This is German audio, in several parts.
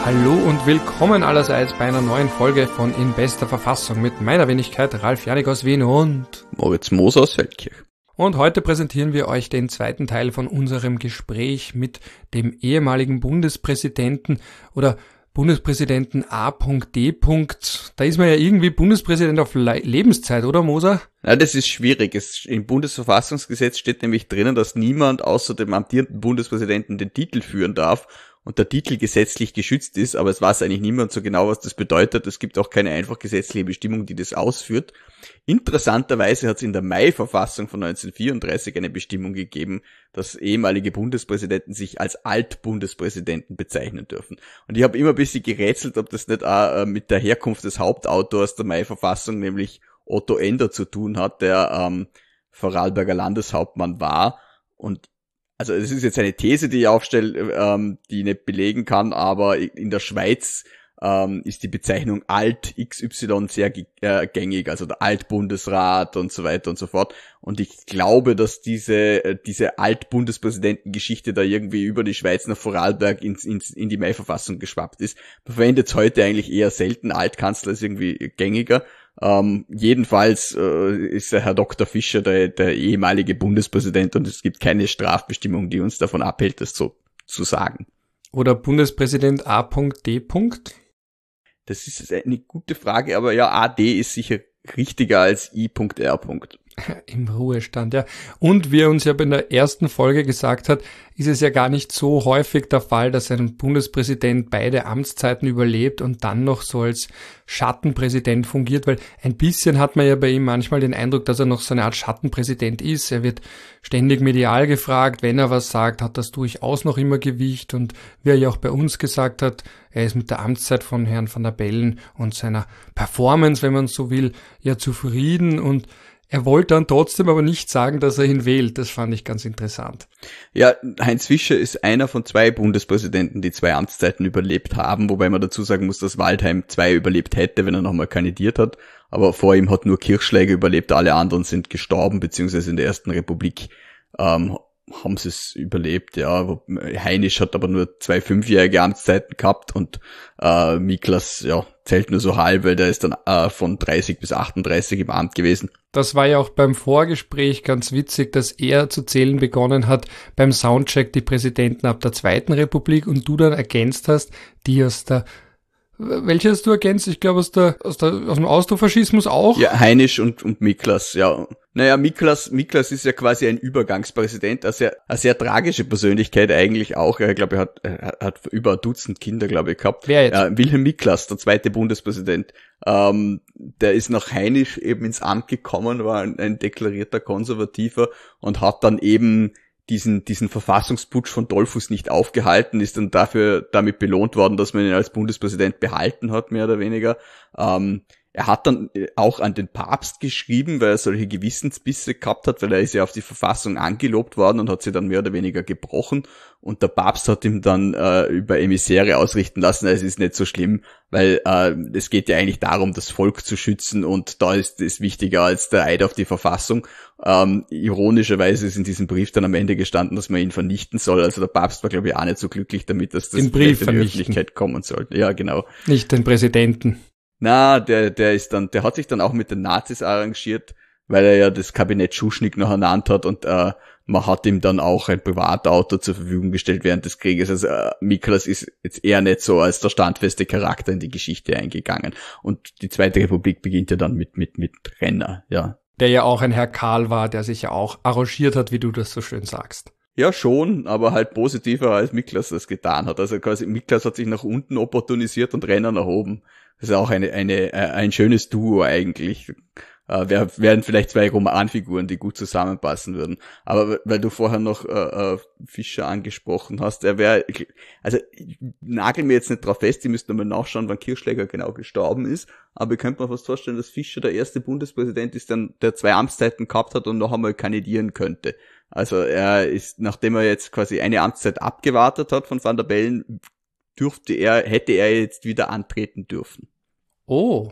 Hallo und willkommen allerseits bei einer neuen Folge von In bester Verfassung mit meiner Wenigkeit Ralf Janik aus Wien und Moritz Moos aus Feldkirch. Und heute präsentieren wir euch den zweiten Teil von unserem Gespräch mit dem ehemaligen Bundespräsidenten oder Bundespräsidenten A.D. Da ist man ja irgendwie Bundespräsident auf Lebenszeit, oder Moser? Ja, das ist schwierig. Im Bundesverfassungsgesetz steht nämlich drinnen, dass niemand außer dem amtierenden Bundespräsidenten den Titel führen darf und der Titel gesetzlich geschützt ist, aber es weiß eigentlich niemand so genau, was das bedeutet. Es gibt auch keine einfach gesetzliche Bestimmung, die das ausführt. Interessanterweise hat es in der Mai-Verfassung von 1934 eine Bestimmung gegeben, dass ehemalige Bundespräsidenten sich als Altbundespräsidenten bezeichnen dürfen. Und ich habe immer ein bisschen gerätselt, ob das nicht auch mit der Herkunft des Hauptautors der Mai-Verfassung, nämlich Otto Ender, zu tun hat, der Vorarlberger Landeshauptmann war. Und also es ist jetzt eine These, die ich aufstelle, die ich nicht belegen kann, aber in der Schweiz ist die Bezeichnung Alt XY sehr gängig, also der Altbundesrat und so weiter und so fort. Und ich glaube, dass diese Altbundespräsidentengeschichte da irgendwie über die Schweiz nach Vorarlberg in die Mai-Verfassung geschwappt ist. Man verwendet es heute eigentlich eher selten. Altkanzler ist irgendwie gängiger. Jedenfalls ist der Herr Dr. Fischer der ehemalige Bundespräsident und es gibt keine Strafbestimmung, die uns davon abhält, das so zu sagen. Oder Bundespräsident A.D. Das ist eine gute Frage, aber ja, AD ist sicher richtiger als I.R. Im Ruhestand, ja. Und wie er uns ja in der ersten Folge gesagt hat, ist es ja gar nicht so häufig der Fall, dass ein Bundespräsident beide Amtszeiten überlebt und dann noch so als Schattenpräsident fungiert, weil ein bisschen hat man ja bei ihm manchmal den Eindruck, dass er noch so eine Art Schattenpräsident ist. Er wird ständig medial gefragt, wenn er was sagt, hat das durchaus noch immer Gewicht und wie er ja auch bei uns gesagt hat, er ist mit der Amtszeit von Herrn van der Bellen und seiner Performance, wenn man so will, ja zufrieden und er wollte dann trotzdem aber nicht sagen, dass er ihn wählt. Das fand ich ganz interessant. Ja, Heinz Fischer ist einer von 2 Bundespräsidenten, die 2 Amtszeiten überlebt haben, wobei man dazu sagen muss, dass Waldheim 2 überlebt hätte, wenn er nochmal kandidiert hat. Aber vor ihm hat nur Kirchschläger überlebt, alle anderen sind gestorben, beziehungsweise in der Ersten Republik haben sie es überlebt, ja. Heinisch hat aber nur 2 5-jährige Amtszeiten gehabt und Miklas, ja, zählt nur so halb, weil der ist dann von 30 bis 38 im Amt gewesen. Das war ja auch beim Vorgespräch ganz witzig, dass er zu zählen begonnen hat beim Soundcheck die Präsidenten ab der Zweiten Republik und du dann ergänzt hast, die aus der welche hast du ergänzt? Ich glaube aus dem Austrofaschismus auch? Ja, Heinisch und Miklas, ja. Naja, Miklas ist ja quasi ein Übergangspräsident, eine sehr tragische Persönlichkeit eigentlich auch. Ich glaube, er hat über ein Dutzend Kinder, glaube ich, gehabt. Wer jetzt? Wilhelm Miklas, der 2. Bundespräsident. Der ist nach Heinisch eben ins Amt gekommen, war ein deklarierter Konservativer und hat dann eben diesen Verfassungsputsch von Dollfuß nicht aufgehalten, ist dann damit belohnt worden, dass man ihn als Bundespräsident behalten hat, mehr oder weniger. Er hat dann auch an den Papst geschrieben, weil er solche Gewissensbisse gehabt hat, weil er ist ja auf die Verfassung angelobt worden und hat sie dann mehr oder weniger gebrochen. Und der Papst hat ihm dann über Emissäre ausrichten lassen, es ist nicht so schlimm, weil es geht ja eigentlich darum, das Volk zu schützen und da ist es wichtiger als der Eid auf die Verfassung. Ironischerweise ist in diesem Brief dann am Ende gestanden, dass man ihn vernichten soll. Also der Papst war, glaube ich, auch nicht so glücklich damit, dass das in die Öffentlichkeit kommen sollte. Ja, genau. Nicht den Präsidenten. Na, der hat sich dann auch mit den Nazis arrangiert, weil er ja das Kabinett Schuschnigg noch ernannt hat und man hat ihm dann auch ein Privatauto zur Verfügung gestellt während des Krieges. Also Miklas ist jetzt eher nicht so als der standfeste Charakter in die Geschichte eingegangen. Und die Zweite Republik beginnt ja dann mit Renner, ja. Der ja auch ein Herr Karl war, der sich ja auch arrangiert hat, wie du das so schön sagst. Ja, schon, aber halt positiver als Miklas das getan hat. Also quasi Miklas hat sich nach unten opportunisiert und Renner nach oben. Das ist auch ein schönes Duo eigentlich. Wären vielleicht 2 Romanfiguren, die gut zusammenpassen würden. Aber weil du vorher noch Fischer angesprochen hast, also nagel mir jetzt nicht drauf fest, die müssten mal nachschauen, wann Kirchschläger genau gestorben ist, aber ich könnte mir fast vorstellen, dass Fischer der erste Bundespräsident ist, der 2 Amtszeiten gehabt hat und noch einmal kandidieren könnte. Also er ist, nachdem er jetzt quasi eine Amtszeit abgewartet hat von Van der Bellen, hätte er jetzt wieder antreten dürfen. Oh.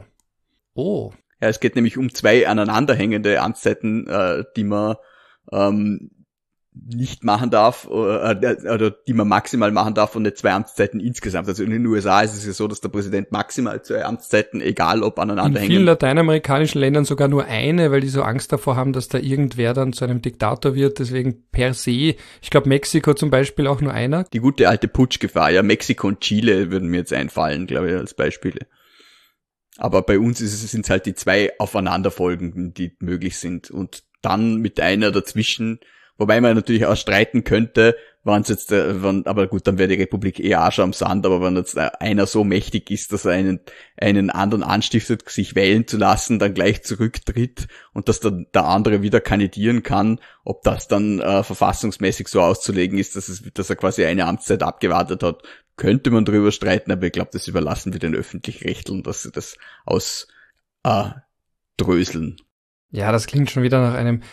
Ja, es geht nämlich um 2 aneinanderhängende Amtszeiten, die man nicht machen darf, oder die man maximal machen darf und nicht 2 Amtszeiten insgesamt. Also in den USA ist es ja so, dass der Präsident maximal 2 Amtszeiten, egal ob aneinander hängen. In vielen lateinamerikanischen Ländern sogar nur eine, weil die so Angst davor haben, dass da irgendwer dann zu einem Diktator wird. Deswegen per se, ich glaube Mexiko zum Beispiel auch nur einer. Die gute alte Putschgefahr, ja, Mexiko und Chile würden mir jetzt einfallen, glaube ich, als Beispiele. Aber bei uns sind es halt die 2 aufeinanderfolgenden, die möglich sind. Und dann mit einer dazwischen. Wobei man natürlich auch streiten könnte, aber gut, dann wäre die Republik schon am Sand, aber wenn jetzt einer so mächtig ist, dass er einen anderen anstiftet, sich wählen zu lassen, dann gleich zurücktritt und dass dann der andere wieder kandidieren kann, ob das dann verfassungsmäßig so auszulegen ist, dass er quasi eine Amtszeit abgewartet hat, könnte man drüber streiten, aber ich glaube, das überlassen wir den Öffentlich-Rechtlern, dass sie das ausdröseln. Ja, das klingt schon wieder nach einem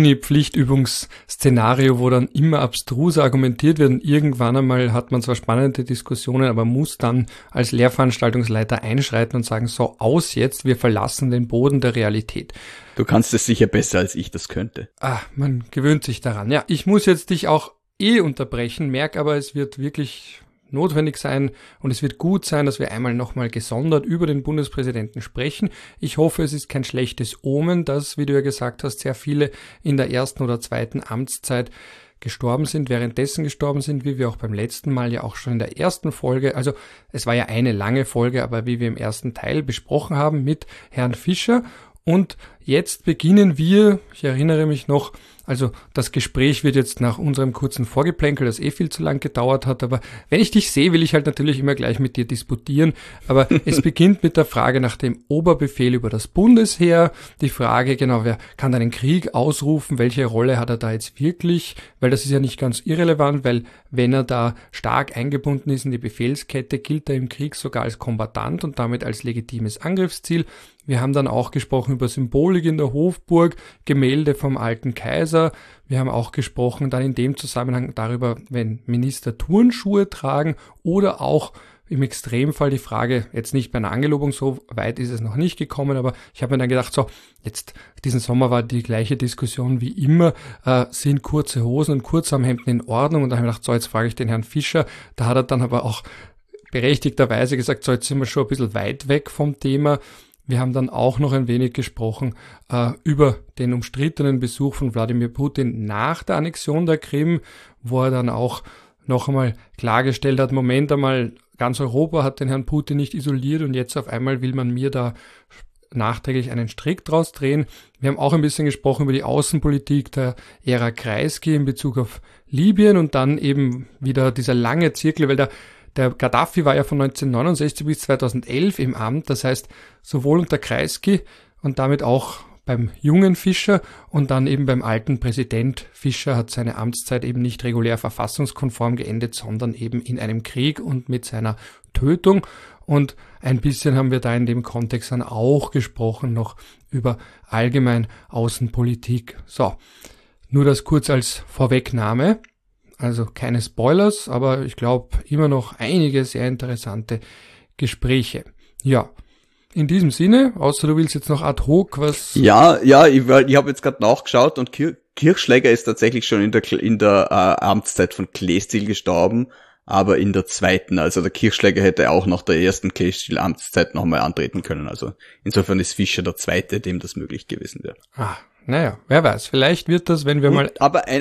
Uni-Pflichtübungsszenario, wo dann immer abstrus argumentiert wird und irgendwann einmal hat man zwar spannende Diskussionen, aber muss dann als Lehrveranstaltungsleiter einschreiten und sagen, so aus jetzt, wir verlassen den Boden der Realität. Du kannst es sicher besser, als ich das könnte. Man gewöhnt sich daran. Ja, ich muss jetzt dich auch unterbrechen, merke aber, es wird wirklich notwendig sein und es wird gut sein, dass wir einmal nochmal gesondert über den Bundespräsidenten sprechen. Ich hoffe, es ist kein schlechtes Omen, dass, wie du ja gesagt hast, sehr viele in der 1. oder 2. Amtszeit währenddessen gestorben sind, wie wir auch beim letzten Mal ja auch schon in der ersten Folge, also es war ja eine lange Folge, aber wie wir im ersten Teil besprochen haben mit Herrn Fischer. Und jetzt beginnen wir, ich erinnere mich noch, also das Gespräch wird jetzt nach unserem kurzen Vorgeplänkel, das viel zu lang gedauert hat, aber wenn ich dich sehe, will ich halt natürlich immer gleich mit dir disputieren, aber es beginnt mit der Frage nach dem Oberbefehl über das Bundesheer, die Frage, genau, wer kann einen Krieg ausrufen, welche Rolle hat er da jetzt wirklich, weil das ist ja nicht ganz irrelevant, weil wenn er da stark eingebunden ist in die Befehlskette, gilt er im Krieg sogar als Kombattant und damit als legitimes Angriffsziel. Wir haben dann auch gesprochen über Symbolik in der Hofburg, Gemälde vom alten Kaiser. Wir haben auch gesprochen dann in dem Zusammenhang darüber, wenn Minister Turnschuhe tragen oder auch im Extremfall die Frage, jetzt nicht bei einer Angelobung, so weit ist es noch nicht gekommen, aber ich habe mir dann gedacht, so, jetzt diesen Sommer war die gleiche Diskussion wie immer, sind kurze Hosen und Kurzarmhemden in Ordnung? Und da habe ich gedacht, so, jetzt frage ich den Herrn Fischer, da hat er dann aber auch berechtigterweise gesagt, so, jetzt sind wir schon ein bisschen weit weg vom Thema. Wir haben dann auch noch ein wenig gesprochen über den umstrittenen Besuch von Wladimir Putin nach der Annexion der Krim, wo er dann auch noch einmal klargestellt hat, Moment einmal, ganz Europa hat den Herrn Putin nicht isoliert und jetzt auf einmal will man mir da nachträglich einen Strick draus drehen. Wir haben auch ein bisschen gesprochen über die Außenpolitik der Ära Kreisky in Bezug auf Libyen und dann eben wieder dieser lange Zirkel, weil der Gaddafi war ja von 1969 bis 2011 im Amt, das heißt sowohl unter Kreisky und damit auch beim jungen Fischer und dann eben beim alten Präsident. Fischer hat seine Amtszeit eben nicht regulär verfassungskonform geendet, sondern eben in einem Krieg und mit seiner Tötung. Und ein bisschen haben wir da in dem Kontext dann auch gesprochen noch über allgemein Außenpolitik. So, nur das kurz als Vorwegnahme. Also keine Spoilers, aber ich glaube immer noch einige sehr interessante Gespräche. Ja, in diesem Sinne, außer du willst jetzt noch ad hoc was... Ja, ich habe jetzt gerade nachgeschaut und Kirchschläger ist tatsächlich schon in der Amtszeit von Kleestil gestorben, aber in der 2. Also der Kirchschläger hätte auch nach der 1. Kleestil-Amtszeit nochmal antreten können. Also insofern ist Fischer der 2., dem das möglich gewesen wäre. Naja, wer weiß, vielleicht wird das, wenn wir mal... Aber ein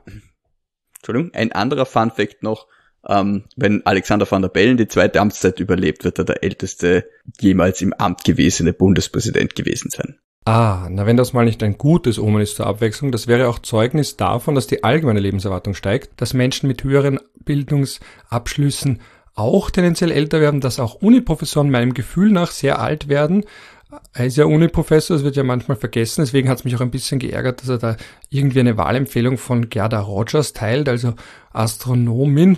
anderer Funfact noch, wenn Alexander Van der Bellen die 2. Amtszeit überlebt, wird er der älteste jemals im Amt gewesene Bundespräsident gewesen sein. Na wenn das mal nicht ein gutes Omen ist zur Abwechslung, das wäre auch Zeugnis davon, dass die allgemeine Lebenserwartung steigt, dass Menschen mit höheren Bildungsabschlüssen auch tendenziell älter werden, dass auch Uniprofessoren meinem Gefühl nach sehr alt werden. Er ist ja Uni-Professor, das wird ja manchmal vergessen, deswegen hat es mich auch ein bisschen geärgert, dass er da irgendwie eine Wahlempfehlung von Gerda Rogers teilt, also Astrologin,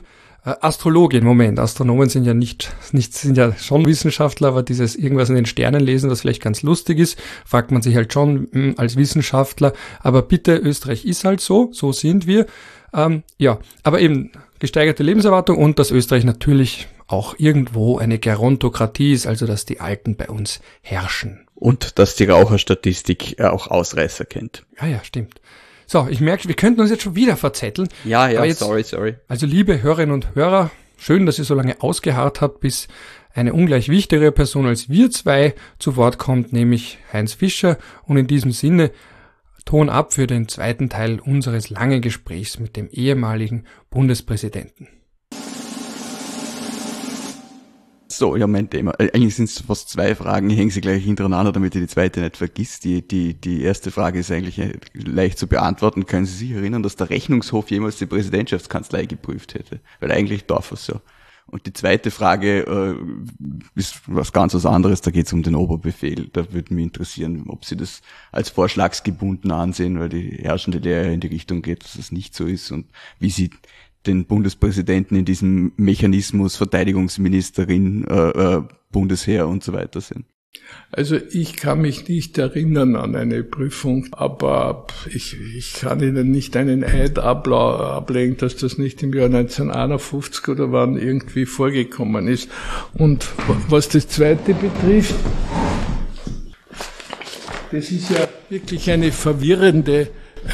Astronomen sind ja sind ja schon Wissenschaftler, aber dieses irgendwas in den Sternen lesen, was vielleicht ganz lustig ist, fragt man sich halt schon als Wissenschaftler, aber bitte, Österreich ist halt so sind wir, aber eben gesteigerte Lebenserwartung und dass Österreich natürlich auch irgendwo eine Gerontokratie ist, also dass die Alten bei uns herrschen. Und dass die Raucherstatistik auch Ausreißer kennt. Ja, stimmt. So, ich merke, wir könnten uns jetzt schon wieder verzetteln. Ja, Aber jetzt, sorry. Also liebe Hörerinnen und Hörer, schön, dass ihr so lange ausgeharrt habt, bis eine ungleich wichtigere Person als wir zwei zu Wort kommt, nämlich Heinz Fischer. Und in diesem Sinne, Ton ab für den zweiten Teil unseres langen Gesprächs mit dem ehemaligen Bundespräsidenten. So, ja, mein Thema. Eigentlich sind es fast zwei Fragen, ich hänge sie gleich hintereinander, damit ihr die zweite nicht vergisst. Die erste Frage ist eigentlich leicht zu beantworten. Können Sie sich erinnern, dass der Rechnungshof jemals die Präsidentschaftskanzlei geprüft hätte? Weil eigentlich darf es so. Und die zweite Frage ist was ganz was anderes, da geht es um den Oberbefehl. Da würde mich interessieren, ob Sie das als vorschlagsgebunden ansehen, weil die herrschende Lehre in die Richtung geht, dass es nicht so ist, und wie Sie den Bundespräsidenten in diesem Mechanismus Verteidigungsministerin, Bundesheer und so weiter sind. Also ich kann mich nicht erinnern an eine Prüfung, aber ich kann Ihnen nicht einen Eid ablegen, dass das nicht im Jahr 1951 oder wann irgendwie vorgekommen ist. Und was das Zweite betrifft, das ist ja wirklich eine verwirrende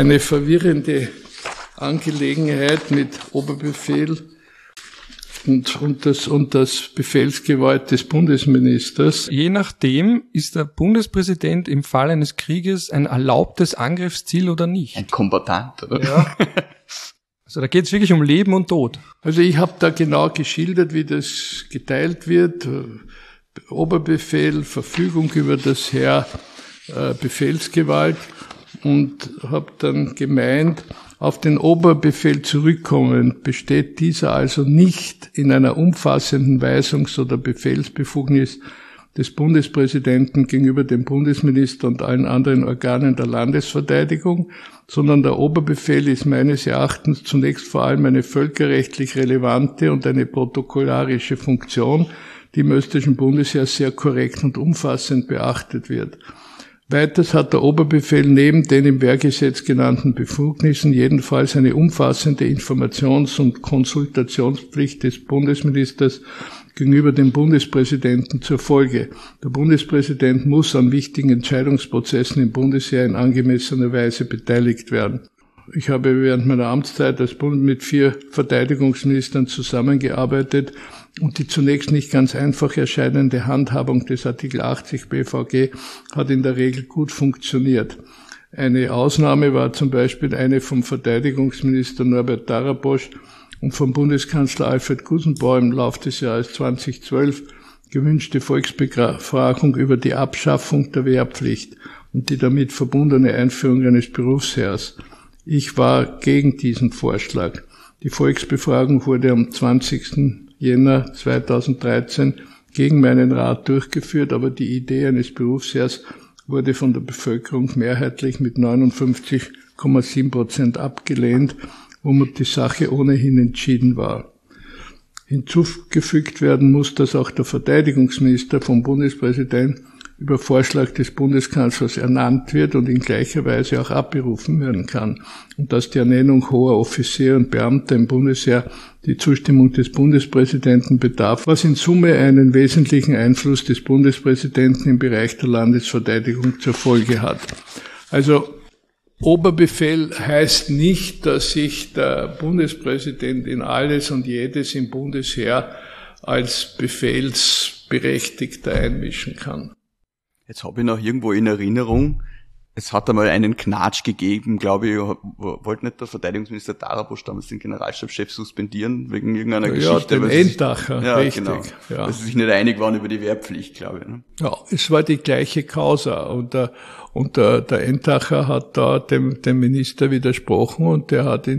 Angelegenheit mit Oberbefehl und das Befehlsgewalt des Bundesministers. Je nachdem ist der Bundespräsident im Fall eines Krieges ein erlaubtes Angriffsziel oder nicht. Ein Kombattant, oder? Ja. Also da geht es wirklich um Leben und Tod. Also ich habe da genau geschildert, wie das geteilt wird. Oberbefehl, Verfügung über das Heer, Befehlsgewalt, und habe dann gemeint, auf den Oberbefehl zurückkommend besteht dieser also nicht in einer umfassenden Weisungs- oder Befehlsbefugnis des Bundespräsidenten gegenüber dem Bundesminister und allen anderen Organen der Landesverteidigung, sondern der Oberbefehl ist meines Erachtens zunächst vor allem eine völkerrechtlich relevante und eine protokollarische Funktion, die im österreichischen Bundesheer sehr korrekt und umfassend beachtet wird. Weiters hat der Oberbefehl neben den im Wehrgesetz genannten Befugnissen jedenfalls eine umfassende Informations- und Konsultationspflicht des Bundesministers gegenüber dem Bundespräsidenten zur Folge. Der Bundespräsident muss an wichtigen Entscheidungsprozessen im Bundesheer in angemessener Weise beteiligt werden. Ich habe während meiner Amtszeit als Bund mit 4 Verteidigungsministern zusammengearbeitet, und die zunächst nicht ganz einfach erscheinende Handhabung des Artikel 80 BVG hat in der Regel gut funktioniert. Eine Ausnahme war zum Beispiel eine vom Verteidigungsminister Norbert Darabosch und vom Bundeskanzler Alfred Gusenbauer im Lauf des Jahres 2012 gewünschte Volksbefragung über die Abschaffung der Wehrpflicht und die damit verbundene Einführung eines Berufsheers. Ich war gegen diesen Vorschlag. Die Volksbefragung wurde am 20. Jänner 2013 gegen meinen Rat durchgeführt, aber die Idee eines Berufsheers wurde von der Bevölkerung mehrheitlich mit 59,7% abgelehnt, womit die Sache ohnehin entschieden war. Hinzugefügt werden muss, dass auch der Verteidigungsminister vom Bundespräsidenten über Vorschlag des Bundeskanzlers ernannt wird und in gleicher Weise auch abberufen werden kann, und dass die Ernennung hoher Offiziere und Beamter im Bundesheer die Zustimmung des Bundespräsidenten bedarf, was in Summe einen wesentlichen Einfluss des Bundespräsidenten im Bereich der Landesverteidigung zur Folge hat. Also Oberbefehl heißt nicht, dass sich der Bundespräsident in alles und jedes im Bundesheer als Befehlsberechtigter einmischen kann. Jetzt habe ich noch irgendwo in Erinnerung, es hat einmal einen Knatsch gegeben, glaube ich, wollte nicht der Verteidigungsminister Darabosch damals den Generalstabschef suspendieren, wegen irgendeiner Geschichte. Ja, den Entacher, ja, richtig. Genau, ja. Weil sie sich nicht einig waren über die Wehrpflicht, glaube ich. Ne? Ja, es war die gleiche Causa, und der Entacher hat da dem Minister widersprochen, und der hat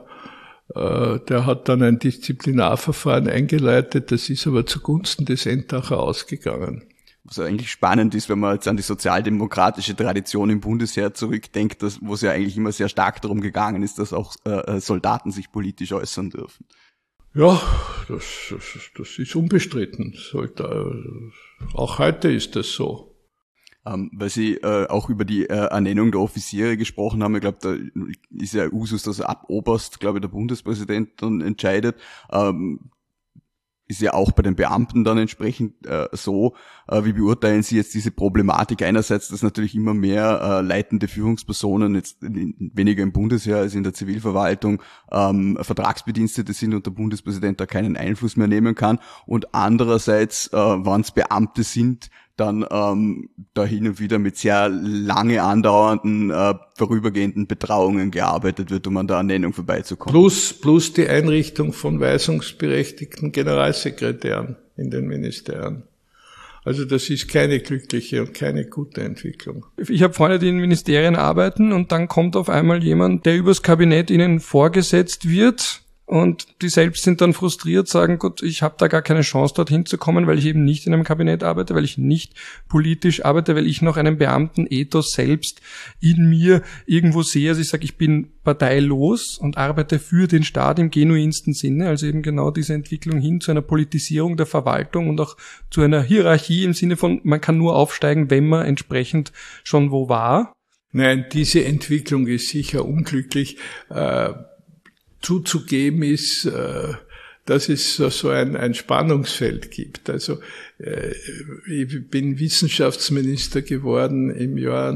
dann ein Disziplinarverfahren eingeleitet, das ist aber zugunsten des Entacher ausgegangen. Was eigentlich spannend ist, wenn man jetzt an die sozialdemokratische Tradition im Bundesheer zurückdenkt, wo es ja eigentlich immer sehr stark darum gegangen ist, dass auch Soldaten sich politisch äußern dürfen. Ja, das ist unbestritten. Auch heute ist das so. Weil Sie auch über die Ernennung der Offiziere gesprochen haben. Ich glaube, da ist ja Usus, dass ab Oberst, glaube ich, der Bundespräsident dann entscheidet. ist ja auch bei den Beamten dann entsprechend so. Wie beurteilen Sie jetzt diese Problematik einerseits, dass natürlich immer mehr leitende Führungspersonen, jetzt weniger im Bundesheer als in der Zivilverwaltung, Vertragsbedienstete sind und der Bundespräsident da keinen Einfluss mehr nehmen kann, und andererseits, wenn es Beamte sind, dann da hin und wieder mit sehr lange andauernden, vorübergehenden Betrauungen gearbeitet wird, um an der Ernennung vorbeizukommen. Plus die Einrichtung von weisungsberechtigten Generalsekretären in den Ministerien. Also das ist keine glückliche und keine gute Entwicklung. Ich habe Freunde, die in Ministerien arbeiten, und dann kommt auf einmal jemand, der übers Kabinett ihnen vorgesetzt wird, und die selbst sind dann frustriert, sagen, gut, ich habe da gar keine Chance, dorthin zu kommen, weil ich eben nicht in einem Kabinett arbeite, weil ich nicht politisch arbeite, weil ich noch einen Beamtenethos selbst in mir irgendwo sehe. Also ich sage, ich bin parteilos und arbeite für den Staat im genuinsten Sinne, also eben genau diese Entwicklung hin zu einer Politisierung der Verwaltung und auch zu einer Hierarchie im Sinne von, man kann nur aufsteigen, wenn man entsprechend schon wo war. Nein, diese Entwicklung ist sicher unglücklich. Zuzugeben ist, dass es so ein Spannungsfeld gibt. Also ich bin Wissenschaftsminister geworden im Jahr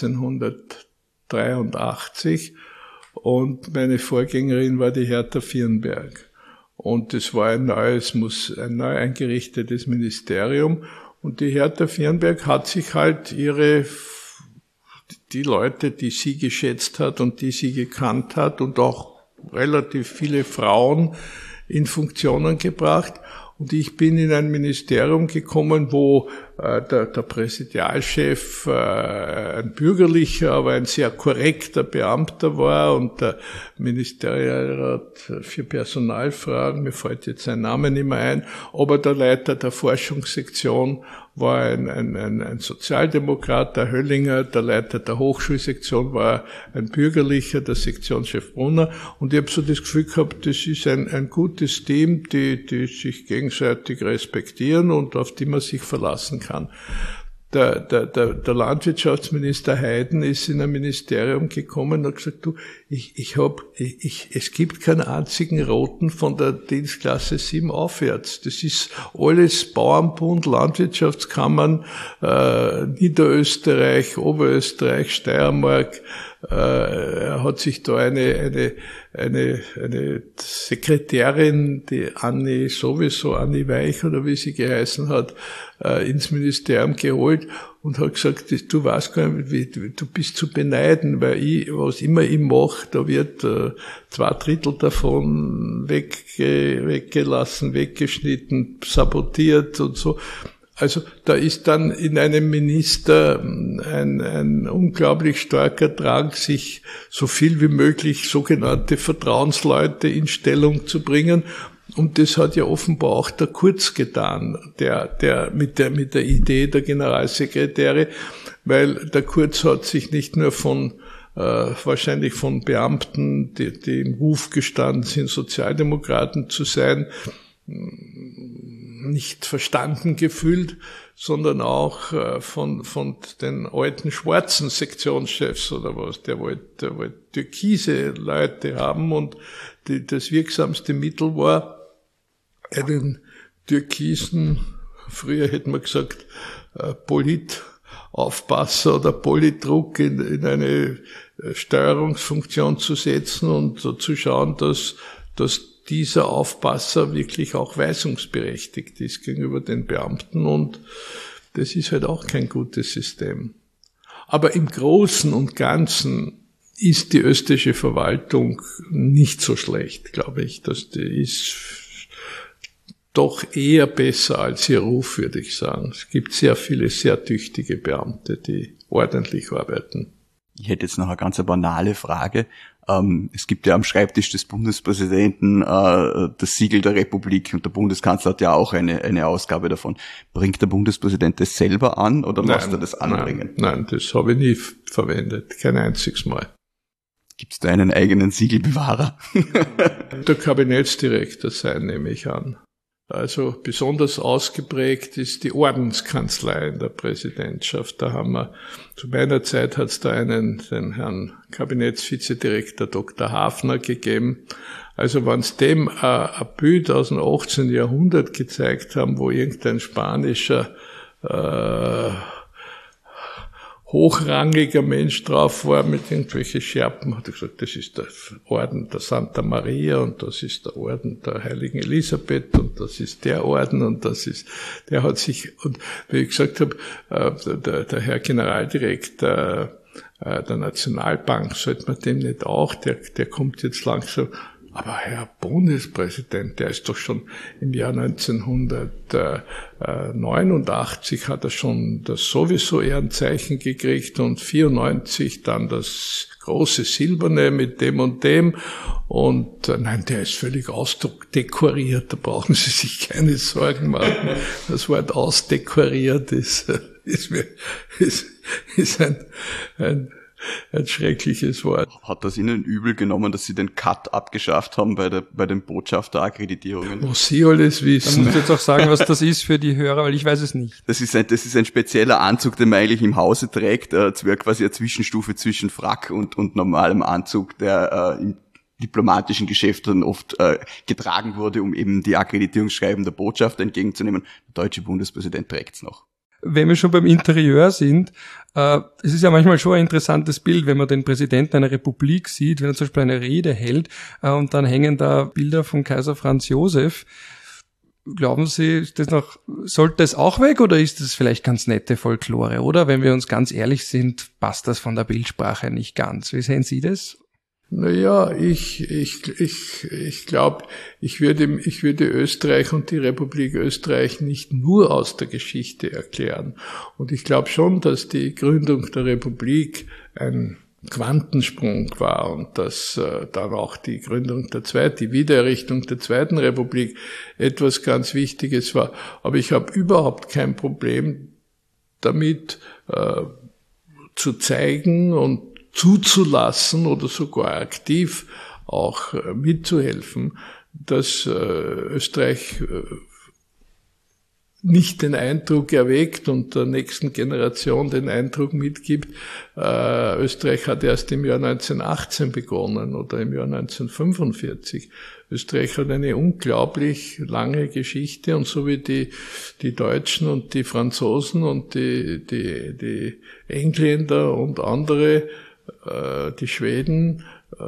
1983 und meine Vorgängerin war die Hertha Firnberg. Und es war ein neu eingerichtetes Ministerium, und die Hertha Firnberg hat sich halt die Leute, die sie geschätzt hat und die sie gekannt hat, und auch relativ viele Frauen in Funktionen gebracht. Und ich bin in ein Ministerium gekommen, wo der Präsidialchef ein bürgerlicher, aber ein sehr korrekter Beamter war, und der Ministerialrat für Personalfragen, mir fällt jetzt sein Name nicht mehr ein, aber der Leiter der Forschungssektion war ein Sozialdemokrat, der Höllinger, der Leiter der Hochschulsektion war ein bürgerlicher, der Sektionschef Brunner, und ich habe so das Gefühl gehabt, das ist ein gutes Team, die sich gegenseitig respektieren und auf die man sich verlassen kann. Der Landwirtschaftsminister Heyden ist in ein Ministerium gekommen und hat gesagt, du, es gibt keinen einzigen Roten von der Dienstklasse 7 aufwärts. Das ist alles Bauernbund, Landwirtschaftskammern, Niederösterreich, Oberösterreich, Steiermark. Er hat sich da eine Sekretärin, die Anni Weich oder wie sie geheißen hat, ins Ministerium geholt und hat gesagt, du weißt gar nicht, du bist zu beneiden, weil was immer ich mache, da wird 2/3 davon weggelassen, weggeschnitten, sabotiert und so. Also da ist dann in einem Minister ein unglaublich starker Drang, sich so viel wie möglich sogenannte Vertrauensleute in Stellung zu bringen. Und das hat ja offenbar auch der Kurz getan, der mit der Idee der Generalsekretäre, weil der Kurz hat sich nicht nur wahrscheinlich von Beamten, die im Ruf gestanden sind, Sozialdemokraten zu sein, nicht verstanden gefühlt, sondern auch von den alten schwarzen Sektionschefs oder was. Der wollte türkise Leute haben, und das wirksamste Mittel war, einen türkisen, früher hätte man gesagt, Politaufpasser oder Politruck in eine Steuerungsfunktion zu setzen und so zu schauen, dass dieser Aufpasser wirklich auch weisungsberechtigt ist gegenüber den Beamten, und das ist halt auch kein gutes System. Aber im Großen und Ganzen ist die österreichische Verwaltung nicht so schlecht, glaube ich. Die ist doch eher besser als ihr Ruf, würde ich sagen. Es gibt sehr viele sehr tüchtige Beamte, die ordentlich arbeiten. Ich hätte jetzt noch eine ganz banale Frage. Es gibt ja am Schreibtisch des Bundespräsidenten das Siegel der Republik, und der Bundeskanzler hat ja auch eine Ausgabe davon. Bringt der Bundespräsident das selber an oder lässt er das anbringen? Nein, das habe ich nie verwendet, kein einziges Mal. Gibt es da einen eigenen Siegelbewahrer? Der Kabinettsdirektor sein, nehme ich an. Also besonders ausgeprägt ist die Ordenskanzlei in der Präsidentschaft. Da haben wir, zu meiner Zeit hat es da den Herrn Kabinettsvizedirektor Dr. Hafner gegeben. Also wenn es dem ein Bild aus dem 18. Jahrhundert gezeigt haben, wo irgendein spanischer hochrangiger Mensch drauf war mit irgendwelchen Scherpen, hat er gesagt, das ist der Orden der Santa Maria und das ist der Orden der Heiligen Elisabeth und das ist der Orden und das ist, der hat sich, und wie ich gesagt habe, der Herr Generaldirektor der Nationalbank, sollte man dem nicht auch, der kommt jetzt langsam. Aber Herr Bundespräsident, der ist doch schon im Jahr 1989 hat er schon das sowieso Ehrenzeichen gekriegt und 94 dann das große Silberne mit dem und dem. Und nein, der ist völlig ausdekoriert, da brauchen Sie sich keine Sorgen machen. Das Wort ausdekoriert ist ein schreckliches Wort. Hat das Ihnen übel genommen, dass Sie den Cut abgeschafft haben bei den Botschafterakkreditierungen? Muss Sie alles wissen. Dann musst du jetzt auch sagen, was das ist für die Hörer, weil ich weiß es nicht. Das ist ein spezieller Anzug, den man eigentlich im Hause trägt. Es wäre quasi eine Zwischenstufe zwischen Frack und normalem Anzug, der in diplomatischen Geschäften oft getragen wurde, um eben die Akkreditierungsschreiben der Botschafter entgegenzunehmen. Der deutsche Bundespräsident trägt's noch. Wenn wir schon beim Interieur sind, es ist ja manchmal schon ein interessantes Bild, wenn man den Präsidenten einer Republik sieht, wenn er zum Beispiel eine Rede hält und dann hängen da Bilder von Kaiser Franz Josef. Glauben Sie, sollte das auch weg oder ist das vielleicht ganz nette Folklore? Oder wenn wir uns ganz ehrlich sind, passt das von der Bildsprache nicht ganz. Wie sehen Sie das? Naja, ich glaube, ich würde Österreich und die Republik Österreich nicht nur aus der Geschichte erklären. Und ich glaube schon, dass die Gründung der Republik ein Quantensprung war und dass dann auch die Gründung die Wiedererrichtung der Zweiten Republik etwas ganz Wichtiges war. Aber ich habe überhaupt kein Problem damit, zu zeigen und zuzulassen oder sogar aktiv auch mitzuhelfen, dass Österreich nicht den Eindruck erweckt und der nächsten Generation den Eindruck mitgibt, Österreich hat erst im Jahr 1918 begonnen oder im Jahr 1945. Österreich hat eine unglaublich lange Geschichte und so wie die Deutschen und die Franzosen und die Engländer und andere, die Schweden,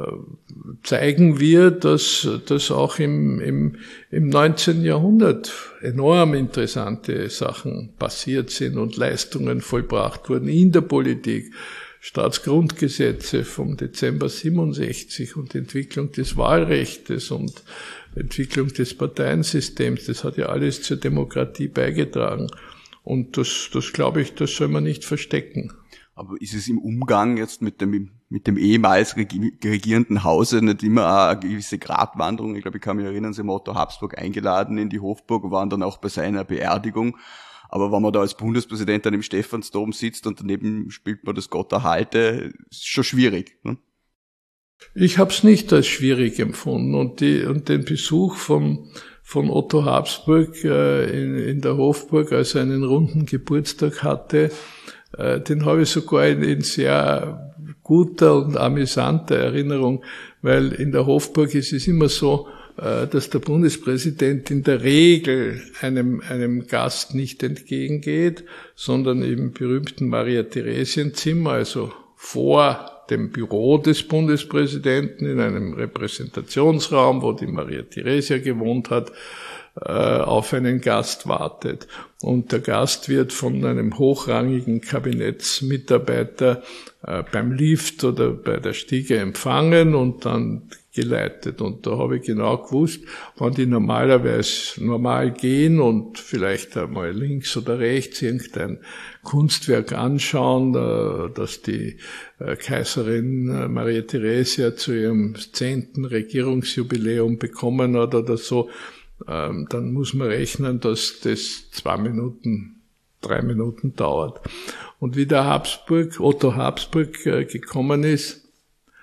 zeigen wir, dass auch im 19. Jahrhundert enorm interessante Sachen passiert sind und Leistungen vollbracht wurden in der Politik. Staatsgrundgesetze vom Dezember 67 und Entwicklung des Wahlrechtes und Entwicklung des Parteiensystems, das hat ja alles zur Demokratie beigetragen. Und das glaube ich, das soll man nicht verstecken. Aber ist es im Umgang jetzt mit dem ehemals regierenden Hause nicht immer eine gewisse Gratwanderung? Ich glaube, ich kann mich erinnern, Sie haben Otto Habsburg eingeladen in die Hofburg, waren dann auch bei seiner Beerdigung. Aber wenn man da als Bundespräsident dann im Stephansdom sitzt und daneben spielt man das Gott erhalte, ist schon schwierig. Ne? Ich habe es nicht als schwierig empfunden und den Besuch von Otto Habsburg in der Hofburg, als er einen runden Geburtstag hatte, den habe ich sogar in sehr guter und amüsanter Erinnerung, weil in der Hofburg ist es immer so, dass der Bundespräsident in der Regel einem Gast nicht entgegengeht, sondern im berühmten Maria-Theresien-Zimmer, also vor dem Büro des Bundespräsidenten in einem Repräsentationsraum, wo die Maria Theresia gewohnt hat, auf einen Gast wartet. Und der Gast wird von einem hochrangigen Kabinettsmitarbeiter beim Lift oder bei der Stiege empfangen und dann geleitet. Und da habe ich genau gewusst, wenn die normalerweise normal gehen und vielleicht einmal links oder rechts irgendein Kunstwerk anschauen, das die Kaiserin Maria Theresia zu ihrem 10. Regierungsjubiläum bekommen hat oder so, dann muss man rechnen, dass das 2 Minuten, 3 Minuten dauert. Und wie der Otto Habsburg gekommen ist,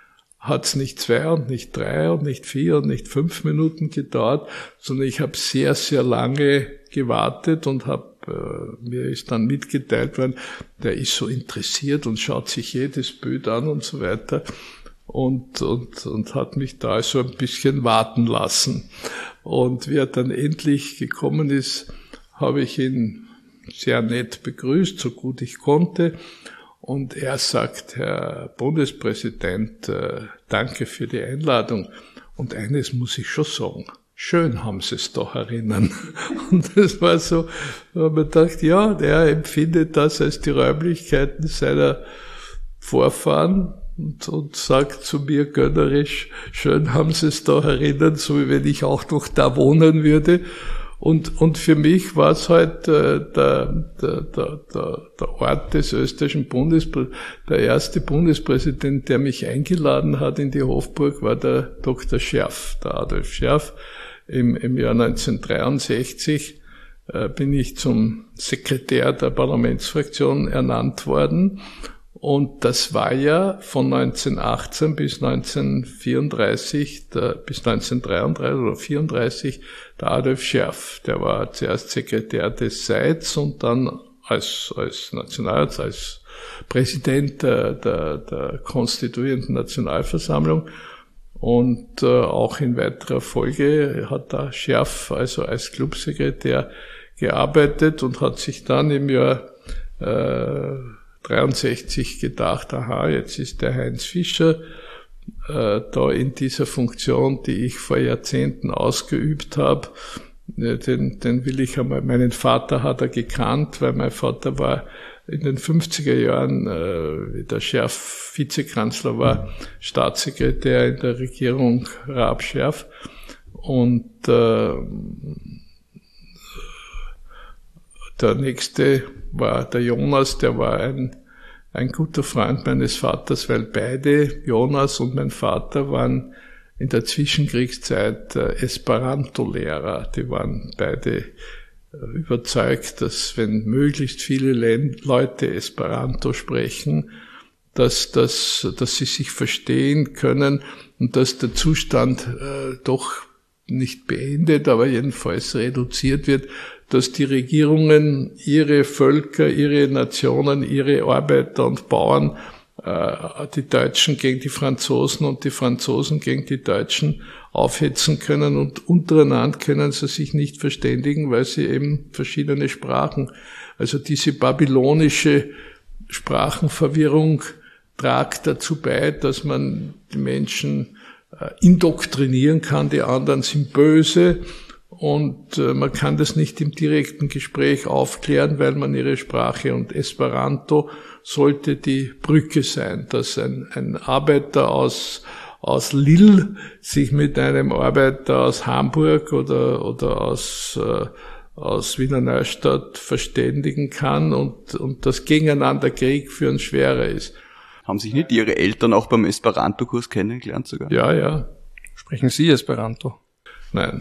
hat's nicht 2 und nicht 3 und nicht 4 und nicht 5 Minuten gedauert, sondern ich habe sehr, sehr lange gewartet und mir ist dann mitgeteilt worden, der ist so interessiert und schaut sich jedes Bild an und so weiter und hat mich da so ein bisschen warten lassen. Und wie er dann endlich gekommen ist, habe ich ihn sehr nett begrüßt, so gut ich konnte. Und er sagt, Herr Bundespräsident, danke für die Einladung. Und eines muss ich schon sagen, schön haben Sie es doch erinnern. Und das war so, da habe ich gedacht, ja, der empfindet das als die Räumlichkeiten seiner Vorfahren und sagt zu mir gönnerisch, schön haben Sie es doch erinnert, so wie wenn ich auch noch da wohnen würde. Und für mich war es halt der Ort des österreichischen der erste Bundespräsident, der mich eingeladen hat in die Hofburg, war der Dr. Scherf, der Adolf Scherf. Im Jahr 1963 bin ich zum Sekretär der Parlamentsfraktion ernannt worden. Und das war ja von 1918 bis 1934, bis 1933 oder 1934 der Adolf Scherf. Der war zuerst Sekretär des Seits und dann als Nationalrat, als Präsident der konstituierenden Nationalversammlung. Und auch in weiterer Folge hat der Scherf also als Clubsekretär gearbeitet und hat sich dann im Jahr 63 gedacht, aha, jetzt ist der Heinz Fischer da in dieser Funktion, die ich vor Jahrzehnten ausgeübt habe, den will ich einmal, meinen Vater hat er gekannt, weil mein Vater war in den 50er Jahren, wie der Scherf Vizekanzler war, Staatssekretär in der Regierung Raab Scherf und der nächste war der Jonas, der war ein guter Freund meines Vaters, weil beide, Jonas und mein Vater, waren in der Zwischenkriegszeit Esperanto-Lehrer. Die waren beide überzeugt, dass wenn möglichst viele Leute Esperanto sprechen, dass sie sich verstehen können und dass der Zustand doch nicht beendet, aber jedenfalls reduziert wird, dass die Regierungen ihre Völker, ihre Nationen, ihre Arbeiter und Bauern, die Deutschen gegen die Franzosen und die Franzosen gegen die Deutschen aufhetzen können und untereinander können sie sich nicht verständigen, weil sie eben verschiedene Sprachen, also diese babylonische Sprachenverwirrung tragt dazu bei, dass man die Menschen indoktrinieren kann, die anderen sind böse und man kann das nicht im direkten Gespräch aufklären, weil man ihre Sprache und Esperanto sollte die Brücke sein, dass ein Arbeiter aus Lille sich mit einem Arbeiter aus Hamburg oder aus Wiener Neustadt verständigen kann und das Gegeneinander Krieg führen schwerer ist. Haben sich nicht Ihre Eltern auch beim Esperanto-Kurs kennengelernt sogar? Ja. Sprechen Sie Esperanto? Nein.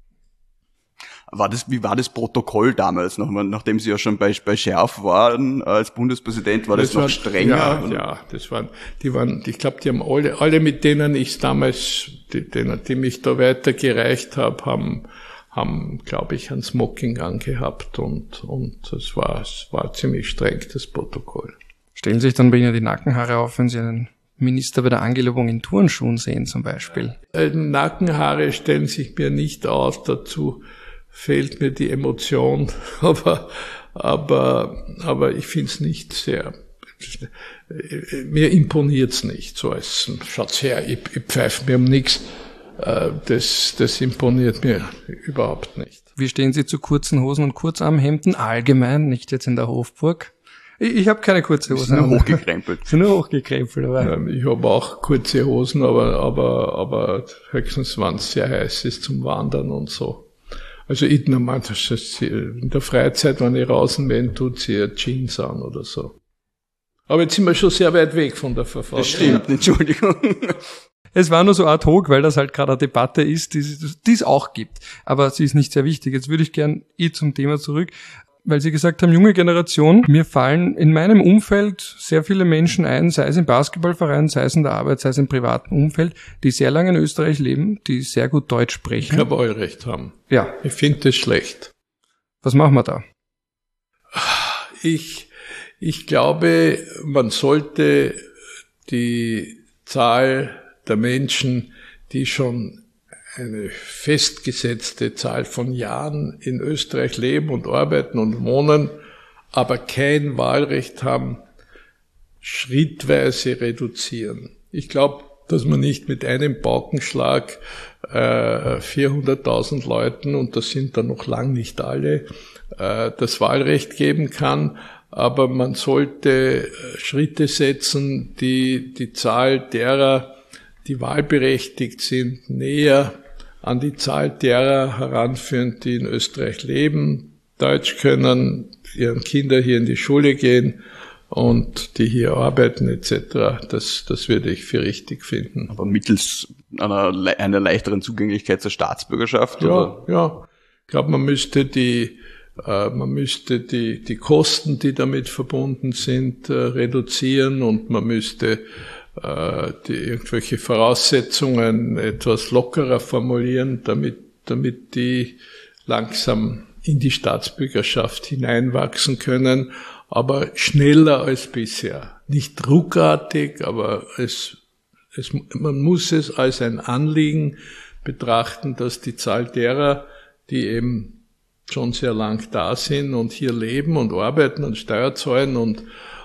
Wie war das Protokoll damals, nachdem Sie ja schon bei Scherf waren als Bundespräsident, war das noch strenger? Ja, ich glaube, die haben alle mit denen ich damals, die mich da weitergereicht habe, haben, glaube ich, ein Smoking angehabt und es war ziemlich streng, das Protokoll. Stellen sich dann bei Ihnen die Nackenhaare auf, wenn Sie einen Minister bei der Angelobung in Turnschuhen sehen zum Beispiel? Nackenhaare stellen sich mir nicht aus, dazu fehlt mir die Emotion, aber ich finde es nicht sehr, mir imponiert's nicht, so als, schaut's her, ich pfeife mir um nichts, das imponiert mir überhaupt nicht. Wie stehen Sie zu kurzen Hosen und Kurzarmhemden allgemein, nicht jetzt in der Hofburg? Ich habe keine kurze Hosen. Sind nur hochgekrempelt. Sind nur hochgekrempelt, aber. Ich habe auch kurze Hosen, aber höchstens, wenn es sehr heiß ist zum Wandern und so. Also in der Freizeit, wenn ich draußen bin, tut sie Jeans an oder so. Aber jetzt sind wir schon sehr weit weg von der Verfassung. Das stimmt, Entschuldigung. Es war nur so ad hoc, weil das halt gerade eine Debatte ist, die es auch gibt. Aber sie ist nicht sehr wichtig. Jetzt würde ich gern zum Thema zurück. weil Sie gesagt haben, junge Generation. Mir fallen in meinem Umfeld sehr viele Menschen ein, sei es im Basketballverein, sei es in der Arbeit, sei es im privaten Umfeld, die sehr lange in Österreich leben, die sehr gut Deutsch sprechen. Kein Wahlrecht haben. Ja. Ich finde das schlecht. Was machen wir da? Ich glaube, man sollte die Zahl der Menschen, die schon eine festgesetzte Zahl von Jahren in Österreich leben und arbeiten und wohnen, aber kein Wahlrecht haben, schrittweise reduzieren. Ich glaube, dass man nicht mit einem Paukenschlag 400.000 Leuten, und das sind dann noch lang nicht alle, das Wahlrecht geben kann, aber man sollte Schritte setzen, die Zahl derer, die wahlberechtigt sind, näher an die Zahl derer heranführen, die in Österreich leben, Deutsch können, ihren Kinder hier in die Schule gehen und die hier arbeiten etc. Das würde ich für richtig finden. Aber mittels einer leichteren Zugänglichkeit zur Staatsbürgerschaft? Ja, ja. Ich glaube, man müsste die Kosten, die damit verbunden sind, reduzieren, und man müsste irgendwelche Voraussetzungen etwas lockerer formulieren, damit die langsam in die Staatsbürgerschaft hineinwachsen können, aber schneller als bisher. Nicht ruckartig, aber man muss es als ein Anliegen betrachten, dass die Zahl derer, die eben schon sehr lang da sind und hier leben und arbeiten und Steuer zahlen und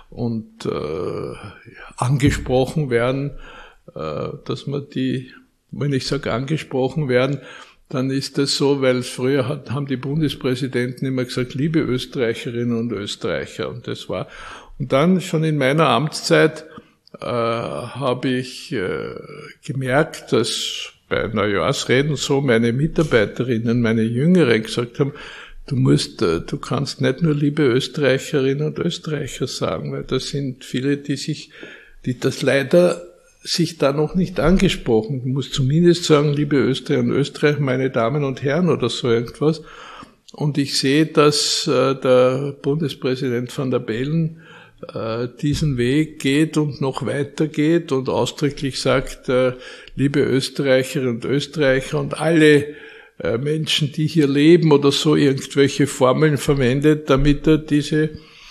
angesprochen werden, dass man die, wenn ich sage angesprochen werden, dann ist das so, weil früher haben die Bundespräsidenten immer gesagt, liebe Österreicherinnen und Österreicher, und das war. Und dann schon in meiner Amtszeit habe ich gemerkt, dass bei Neujahrsreden so meine Mitarbeiterinnen, meine Jüngeren gesagt haben, du kannst nicht nur liebe Österreicherinnen und Österreicher sagen, weil das sind viele, die das leider sich da noch nicht angesprochen. Du musst zumindest sagen, liebe Österreicher und Österreich, meine Damen und Herren oder so irgendwas. Und ich sehe, dass der Bundespräsident Van der Bellen diesen Weg geht und noch weiter geht und ausdrücklich sagt, liebe Österreicherinnen und Österreicher und alle Menschen, die hier leben oder so irgendwelche Formeln verwendet, damit er diese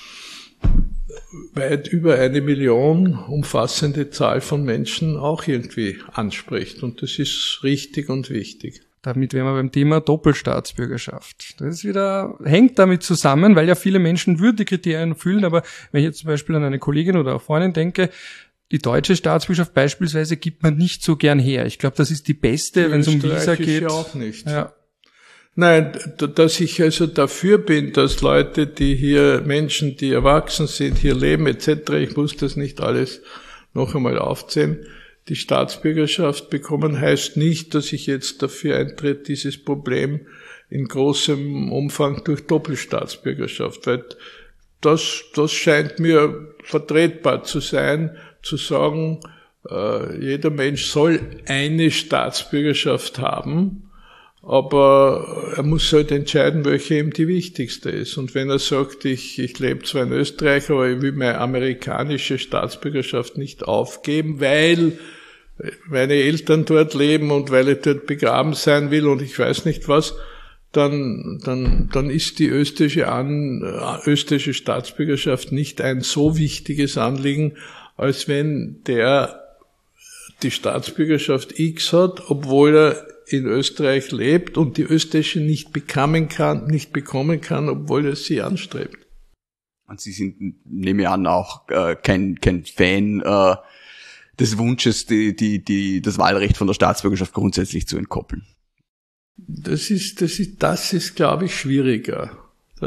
weit über 1 Million umfassende Zahl von Menschen auch irgendwie anspricht. Und das ist richtig und wichtig. Damit wären wir beim Thema Doppelstaatsbürgerschaft. Das ist hängt damit zusammen, weil ja viele Menschen Würdekriterien erfüllen, aber wenn ich jetzt zum Beispiel an eine Kollegin oder eine Freundin denke, die deutsche Staatsbürgerschaft beispielsweise gibt man nicht so gern her. Ich glaube, das ist die beste, wenn es um Visa geht. Ja auch nicht. Ja. Nein, dass ich also dafür bin, dass Leute, Menschen, die erwachsen sind, hier leben etc., ich muss das nicht alles noch einmal aufzählen, die Staatsbürgerschaft bekommen, heißt nicht, dass ich jetzt dafür eintrete, dieses Problem in großem Umfang durch Doppelstaatsbürgerschaft, weil das scheint mir vertretbar zu sein, zu sagen, jeder Mensch soll eine Staatsbürgerschaft haben, aber er muss halt entscheiden, welche ihm die wichtigste ist. Und wenn er sagt, ich lebe zwar in Österreich, aber ich will meine amerikanische Staatsbürgerschaft nicht aufgeben, weil meine Eltern dort leben und weil ich dort begraben sein will und ich weiß nicht was, dann ist die österreichische Staatsbürgerschaft nicht ein so wichtiges Anliegen, als wenn der die Staatsbürgerschaft X hat, obwohl er in Österreich lebt und die österreichische nicht bekommen kann, obwohl er sie anstrebt. Und Sie sind, nehme ich an, auch kein Fan des Wunsches, das Wahlrecht von der Staatsbürgerschaft grundsätzlich zu entkoppeln. Das ist, glaube ich, schwieriger.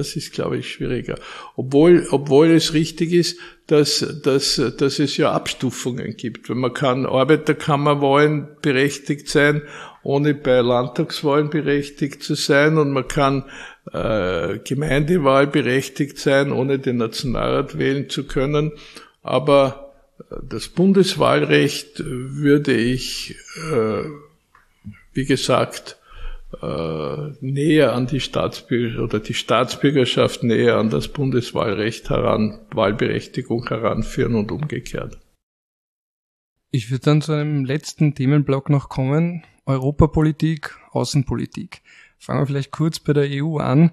Obwohl es richtig ist, dass es ja Abstufungen gibt. Wenn man kann Arbeiterkammerwahlen berechtigt sein, ohne bei Landtagswahlen berechtigt zu sein, und man kann Gemeindewahl berechtigt sein, ohne den Nationalrat wählen zu können. Aber das Bundeswahlrecht würde ich, wie gesagt, näher an die die Staatsbürgerschaft näher an das Bundeswahlrecht Wahlberechtigung heranführen und umgekehrt. Ich würde dann zu einem letzten Themenblock noch kommen. Europapolitik, Außenpolitik. Fangen wir vielleicht kurz bei der EU an.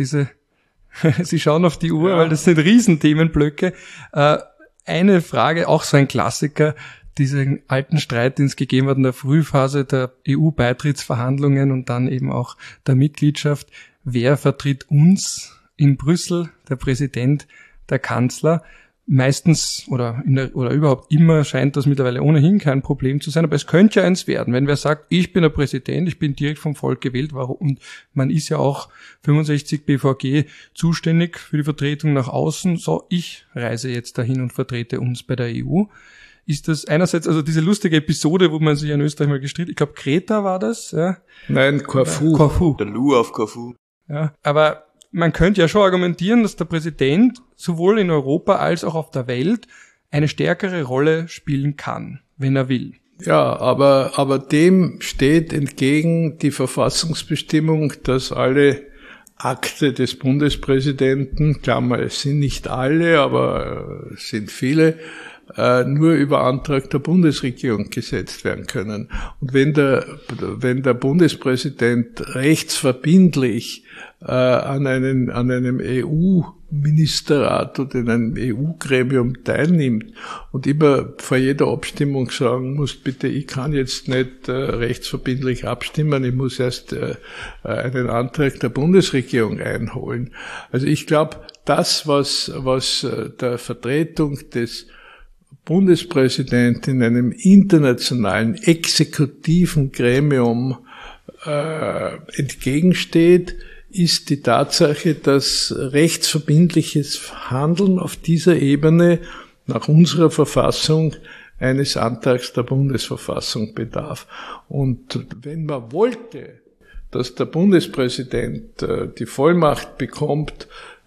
Sie schauen auf die Uhr, weil das sind Riesenthemenblöcke. Eine Frage, auch so ein Klassiker, diesen alten Streit, den es gegeben hat in der Frühphase der EU-Beitrittsverhandlungen und dann eben auch der Mitgliedschaft. Wer vertritt uns in Brüssel? Der Präsident, der Kanzler? Meistens oder überhaupt immer scheint das mittlerweile ohnehin kein Problem zu sein, aber es könnte ja eins werden, wenn wer sagt, ich bin der Präsident, ich bin direkt vom Volk gewählt, und man ist ja auch 65 BVG zuständig für die Vertretung nach außen, so ich reise jetzt dahin und vertrete uns bei der EU. Ist das einerseits, also diese lustige Episode, wo man sich in Österreich mal gestritten, ich glaube Kreta war das, ja? Nein, Korfu. Der Lou auf Korfu. Ja, aber man könnte ja schon argumentieren, dass der Präsident sowohl in Europa als auch auf der Welt eine stärkere Rolle spielen kann, wenn er will. Ja, aber dem steht entgegen die Verfassungsbestimmung, dass alle Akte des Bundespräsidenten, Klammer, es sind nicht alle, aber es sind viele, nur über Antrag der Bundesregierung gesetzt werden können. Und wenn der Bundespräsident rechtsverbindlich an einem EU-Ministerrat oder in einem EU-Gremium teilnimmt und immer vor jeder Abstimmung sagen muss, bitte, ich kann jetzt nicht rechtsverbindlich abstimmen, ich muss erst einen Antrag der Bundesregierung einholen. Also ich glaube, das, was der Vertretung des Bundespräsidenten in einem internationalen exekutiven Gremium entgegensteht, ist die Tatsache, dass rechtsverbindliches Handeln auf dieser Ebene nach unserer Verfassung eines Antrags der Bundesverfassung bedarf. Und wenn man wollte, dass der Bundespräsident die Vollmacht bekommt,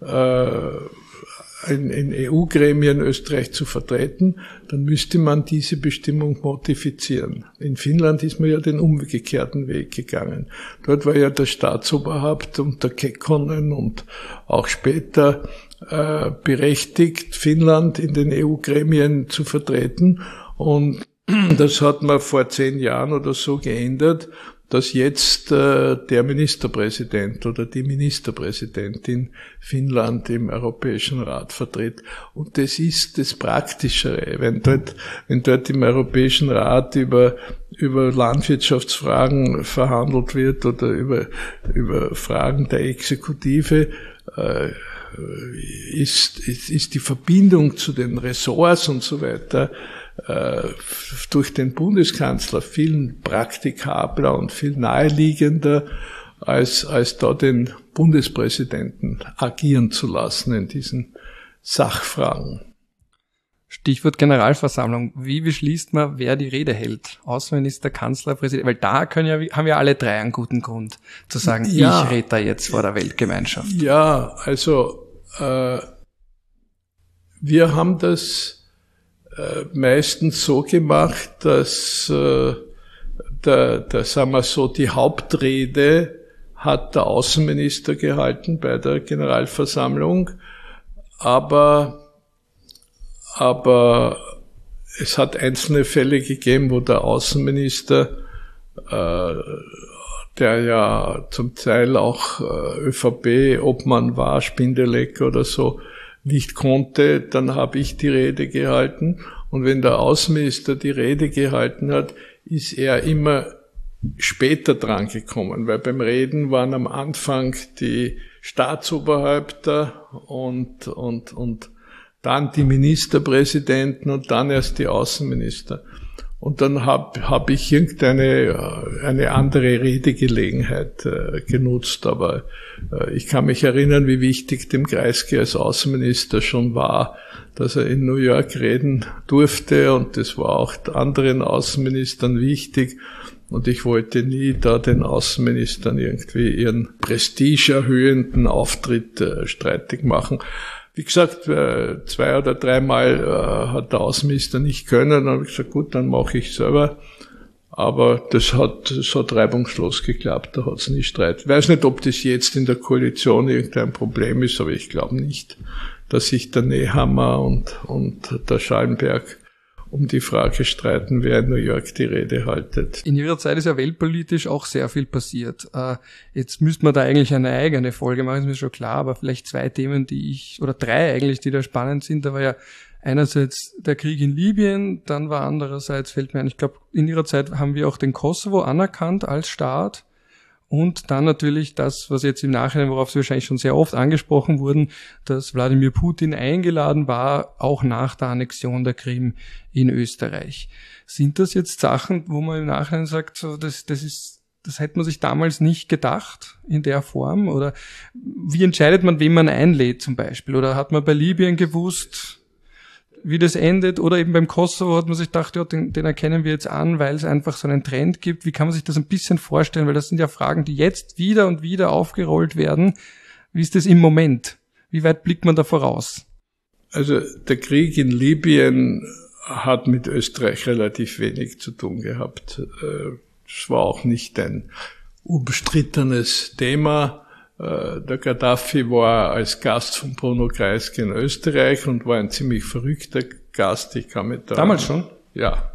in EU-Gremien Österreich zu vertreten, dann müsste man diese Bestimmung modifizieren. In Finnland ist man ja den umgekehrten Weg gegangen. Dort war ja das Staatsoberhaupt unter Kekkonen und auch später berechtigt, Finnland in den EU-Gremien zu vertreten. Und das hat man vor 10 Jahren oder so geändert, dass jetzt der Ministerpräsident oder die Ministerpräsidentin Finnland im Europäischen Rat vertritt. Und das ist das Praktischere. Wenn dort im Europäischen Rat über Landwirtschaftsfragen verhandelt wird oder über Fragen der Exekutive, ist die Verbindung zu den Ressorts und so weiter durch den Bundeskanzler viel praktikabler und viel naheliegender, als da den Bundespräsidenten agieren zu lassen in diesen Sachfragen. Stichwort Generalversammlung. Wie beschließt man, wer die Rede hält? Außenminister, Kanzler, Präsident? Weil da haben ja alle drei einen guten Grund zu sagen, ja, ich rede da jetzt vor der Weltgemeinschaft. Ja, also wir haben das meistens so gemacht, dass sagen wir so, die Hauptrede hat der Außenminister gehalten bei der Generalversammlung, aber es hat einzelne Fälle gegeben, wo der Außenminister, der ja zum Teil auch ÖVP-Obmann war, Spindelegger oder so, nicht konnte, dann habe ich die Rede gehalten. Und wenn der Außenminister die Rede gehalten hat, ist er immer später dran gekommen, weil beim Reden waren am Anfang die Staatsoberhäupter und dann die Ministerpräsidenten und dann erst die Außenminister. Und dann hab ich eine andere Redegelegenheit genutzt. Aber ich kann mich erinnern, wie wichtig dem Kreisky als Außenminister schon war, dass er in New York reden durfte. Und das war auch anderen Außenministern wichtig. Und ich wollte nie da den Außenministern irgendwie ihren prestigeerhöhenden Auftritt streitig machen. Wie gesagt, 2 oder 3 Mal hat der Außenminister nicht können. Dann habe ich gesagt, gut, dann mache ich selber. Aber das hat reibungslos geklappt, da hat es nie Streit. Ich weiß nicht, ob das jetzt in der Koalition irgendein Problem ist, aber ich glaube nicht, dass sich der Nehammer und der Schallenberg um die Frage streiten, wer in New York die Rede haltet. In Ihrer Zeit ist ja weltpolitisch auch sehr viel passiert. Jetzt müsste man da eigentlich eine eigene Folge machen, ist mir schon klar, aber vielleicht zwei Themen, drei eigentlich, die da spannend sind. Da war ja einerseits der Krieg in Libyen, dann war andererseits, fällt mir ein, ich glaube, in Ihrer Zeit haben wir auch den Kosovo anerkannt als Staat. Und dann natürlich das, was jetzt im Nachhinein, worauf Sie wahrscheinlich schon sehr oft angesprochen wurden, dass Wladimir Putin eingeladen war, auch nach der Annexion der Krim in Österreich. Sind das jetzt Sachen, wo man im Nachhinein sagt, so, das hätte man sich damals nicht gedacht in der Form? Oder wie entscheidet man, wen man einlädt zum Beispiel? Oder hat man bei Libyen gewusst, wie das endet, oder eben beim Kosovo hat man sich gedacht, ja, den erkennen wir jetzt an, weil es einfach so einen Trend gibt. Wie kann man sich das ein bisschen vorstellen? Weil das sind ja Fragen, die jetzt wieder und wieder aufgerollt werden. Wie ist das im Moment? Wie weit blickt man da voraus? Also der Krieg in Libyen hat mit Österreich relativ wenig zu tun gehabt. Es war auch nicht ein umstrittenes Thema. Der Gaddafi war als Gast von Bruno Kreisky in Österreich und war ein ziemlich verrückter Gast. Ich kann mich da damals schon? Ja.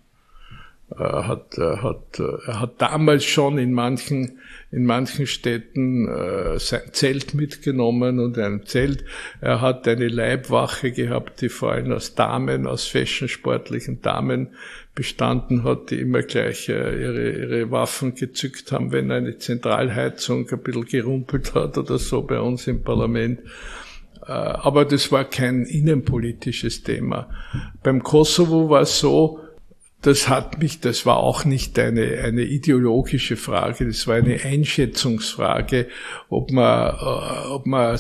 Er hat damals schon in manchen Städten sein Zelt mitgenommen und ein Zelt. Er hat eine Leibwache gehabt, die vor allem aus fashionsportlichen Damen bestanden hat, die immer gleich ihre Waffen gezückt haben, wenn eine Zentralheizung ein bisschen gerumpelt hat oder so bei uns im Parlament. Aber das war kein innenpolitisches Thema. Beim Kosovo war es so, das war auch nicht eine ideologische Frage, das war eine Einschätzungsfrage, ob man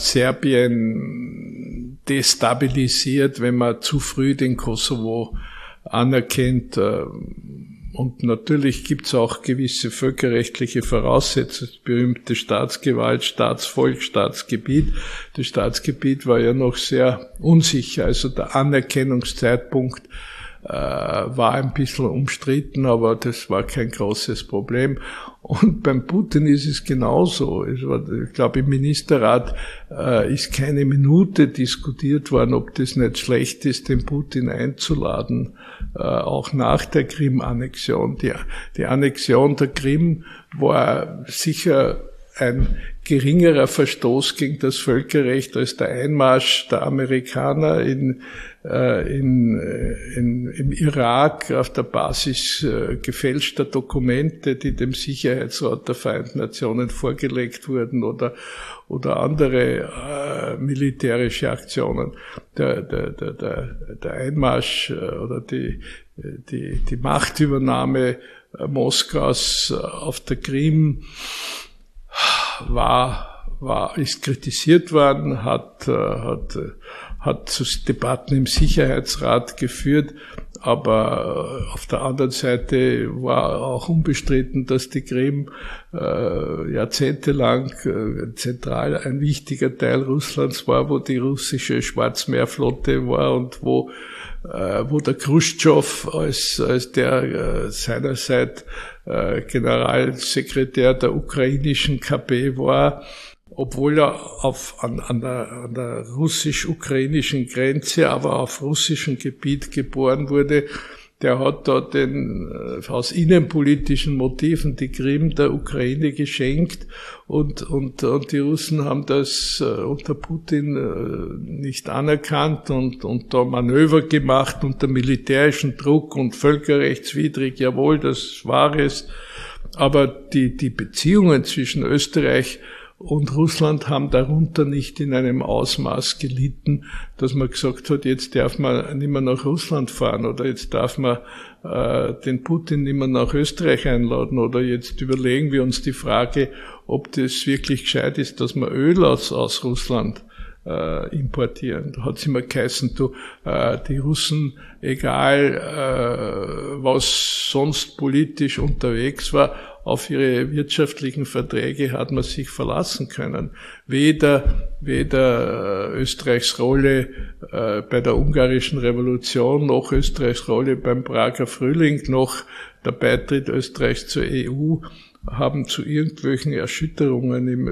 Serbien destabilisiert, wenn man zu früh den Kosovo anerkennt. Und natürlich gibt's auch gewisse völkerrechtliche Voraussetzungen, das berühmte Staatsgewalt, Staatsvolk, Staatsgebiet. Das Staatsgebiet war ja noch sehr unsicher, also der Anerkennungszeitpunkt war ein bisschen umstritten, aber das war kein großes Problem. Und beim Putin ist es genauso. Ich glaube, im Ministerrat ist keine Minute diskutiert worden, ob das nicht schlecht ist, den Putin einzuladen, auch nach der Krim-Annexion. Die Annexion der Krim war sicher ein geringerer Verstoß gegen das Völkerrecht als der Einmarsch der Amerikaner im Irak auf der Basis gefälschter Dokumente, die dem Sicherheitsrat der Vereinten Nationen vorgelegt wurden, oder andere militärische Aktionen. Der Einmarsch oder die Machtübernahme Moskaus auf der Krim ist kritisiert worden, hat zu Debatten im Sicherheitsrat geführt, aber auf der anderen Seite war auch unbestritten, dass die Krim jahrzehntelang zentral ein wichtiger Teil Russlands war, wo die russische Schwarzmeerflotte war und wo der Khrushchev als der seinerzeit Generalsekretär der ukrainischen KP war, obwohl er an der russisch-ukrainischen Grenze, aber auf russischem Gebiet geboren wurde. Der hat da aus innenpolitischen Motiven die Krim der Ukraine geschenkt und die Russen haben das unter Putin nicht anerkannt und da Manöver gemacht unter militärischen Druck und völkerrechtswidrig. Jawohl, das war es. Aber die Beziehungen zwischen Österreich und Russland haben darunter nicht in einem Ausmaß gelitten, dass man gesagt hat, jetzt darf man nicht mehr nach Russland fahren oder jetzt darf man den Putin nicht mehr nach Österreich einladen oder jetzt überlegen wir uns die Frage, ob das wirklich gescheit ist, dass wir Öl aus Russland importieren. Da hat es immer geheißen, die Russen, egal was sonst politisch unterwegs war, auf ihre wirtschaftlichen Verträge hat man sich verlassen können. Weder Österreichs Rolle bei der ungarischen Revolution, noch Österreichs Rolle beim Prager Frühling, noch der Beitritt Österreichs zur EU haben zu irgendwelchen Erschütterungen im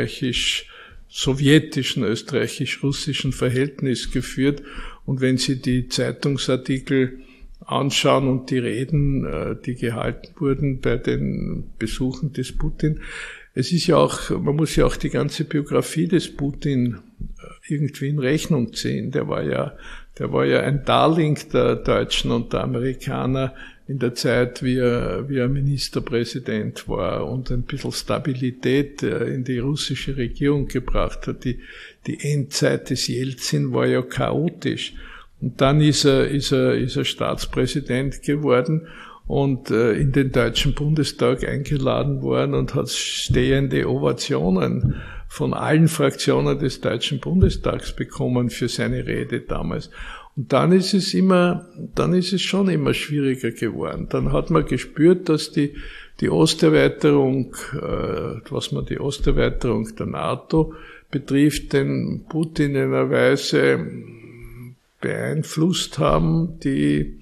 österreichisch-russischen Verhältnis geführt. Und wenn Sie die Zeitungsartikel anschauen und die Reden, die gehalten wurden bei den Besuchen des Putin, es ist ja auch, man muss ja auch die ganze Biografie des Putin irgendwie in Rechnung ziehen. Der war ja ein Darling der Deutschen und der Amerikaner in der Zeit, wie er Ministerpräsident war und ein bisschen Stabilität in die russische Regierung gebracht hat. Die Endzeit des Jelzin war ja chaotisch. Und dann ist er Staatspräsident geworden und in den Deutschen Bundestag eingeladen worden und hat stehende Ovationen von allen Fraktionen des Deutschen Bundestags bekommen für seine Rede damals. Und dann ist es schon immer schwieriger geworden. Dann hat man gespürt, dass die Osterweiterung, die Osterweiterung der NATO betrifft, den Putin in einer Weise beeinflusst haben, die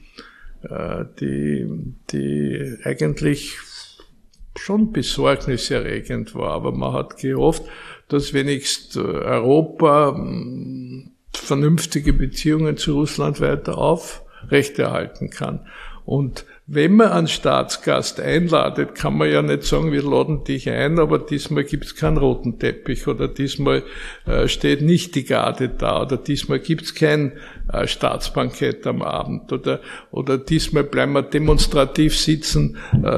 eigentlich schon besorgniserregend war. Aber man hat gehofft, dass wenigstens Europa vernünftige Beziehungen zu Russland weiter aufrechterhalten kann. Und wenn man einen Staatsgast einladet, kann man ja nicht sagen, wir laden dich ein, aber diesmal gibt's keinen roten Teppich oder diesmal steht nicht die Garde da oder diesmal gibt's kein Staatsbankett am Abend oder diesmal bleiben wir demonstrativ sitzen.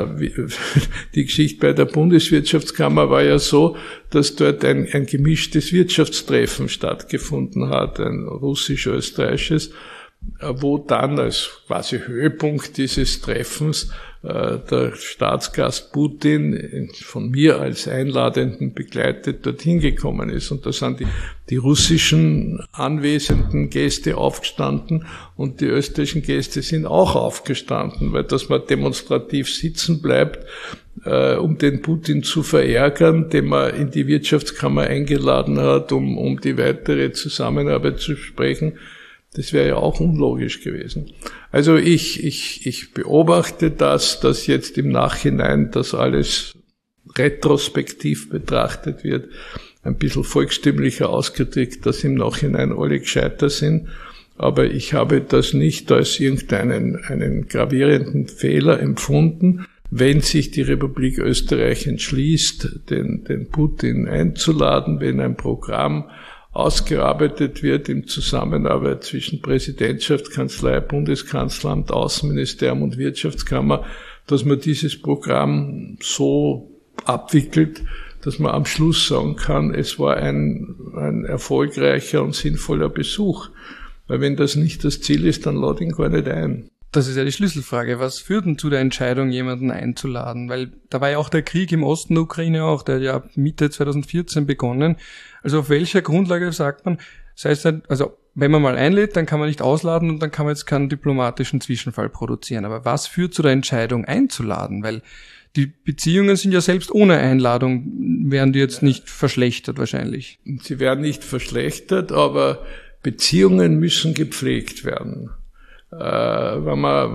Die Geschichte bei der Bundeswirtschaftskammer war ja so, dass dort ein gemischtes Wirtschaftstreffen stattgefunden hat, ein russisch-österreichisches, wo dann als quasi Höhepunkt dieses Treffens der Staatsgast Putin von mir als Einladenden begleitet dorthin gekommen ist. Und da sind die russischen anwesenden Gäste aufgestanden und die österreichischen Gäste sind auch aufgestanden, weil dass man demonstrativ sitzen bleibt, um den Putin zu verärgern, den man in die Wirtschaftskammer eingeladen hat, um die weitere Zusammenarbeit zu sprechen. Das wäre ja auch unlogisch gewesen. Also ich beobachte dass jetzt im Nachhinein das alles retrospektiv betrachtet wird, ein bisschen volkstümlicher ausgedrückt, dass im Nachhinein alle gescheiter sind. Aber ich habe das nicht als einen gravierenden Fehler empfunden, wenn sich die Republik Österreich entschließt, den Putin einzuladen, wenn ein Programm ausgearbeitet wird in Zusammenarbeit zwischen Präsidentschaftskanzlei, Bundeskanzleramt, Außenministerium und Wirtschaftskammer, dass man dieses Programm so abwickelt, dass man am Schluss sagen kann, es war ein erfolgreicher und sinnvoller Besuch. Weil wenn das nicht das Ziel ist, dann lade ihn gar nicht ein. Das ist ja die Schlüsselfrage. Was führt denn zu der Entscheidung, jemanden einzuladen? Weil da war ja auch der Krieg im Osten der Ukraine auch, der hat ja Mitte 2014 begonnen. Also auf welcher Grundlage sagt man, das heißt, also wenn man mal einlädt, dann kann man nicht ausladen und dann kann man jetzt keinen diplomatischen Zwischenfall produzieren. Aber was führt zu der Entscheidung einzuladen? Weil die Beziehungen sind ja selbst ohne Einladung, werden die jetzt nicht verschlechtert wahrscheinlich. Sie werden nicht verschlechtert, aber Beziehungen müssen gepflegt werden. Wenn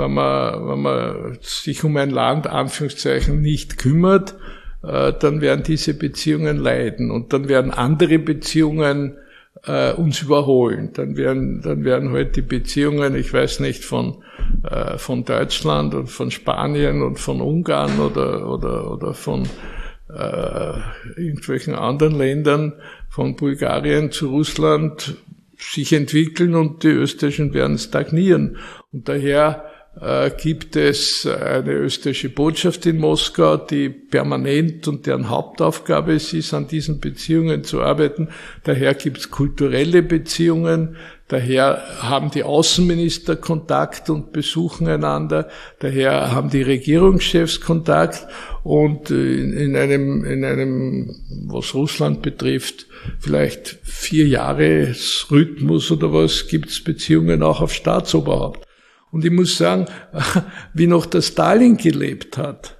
man sich um ein Land, Anführungszeichen, nicht kümmert, dann werden diese Beziehungen leiden und dann werden andere Beziehungen uns überholen. Dann werden halt die Beziehungen, ich weiß nicht, von Deutschland und von Spanien und von Ungarn oder von irgendwelchen anderen Ländern, von Bulgarien zu Russland sich entwickeln und die Österreichischen werden stagnieren. Und daher gibt es eine österreichische Botschaft in Moskau, die permanent und deren Hauptaufgabe es ist, an diesen Beziehungen zu arbeiten. Daher gibt es kulturelle Beziehungen, daher haben die Außenminister Kontakt und besuchen einander, daher haben die Regierungschefs Kontakt und in einem, was Russland betrifft, vielleicht 4 Jahresrhythmus oder was, gibt es Beziehungen auch auf Staatsoberhaupt. Und ich muss sagen, wie noch der Stalin gelebt hat,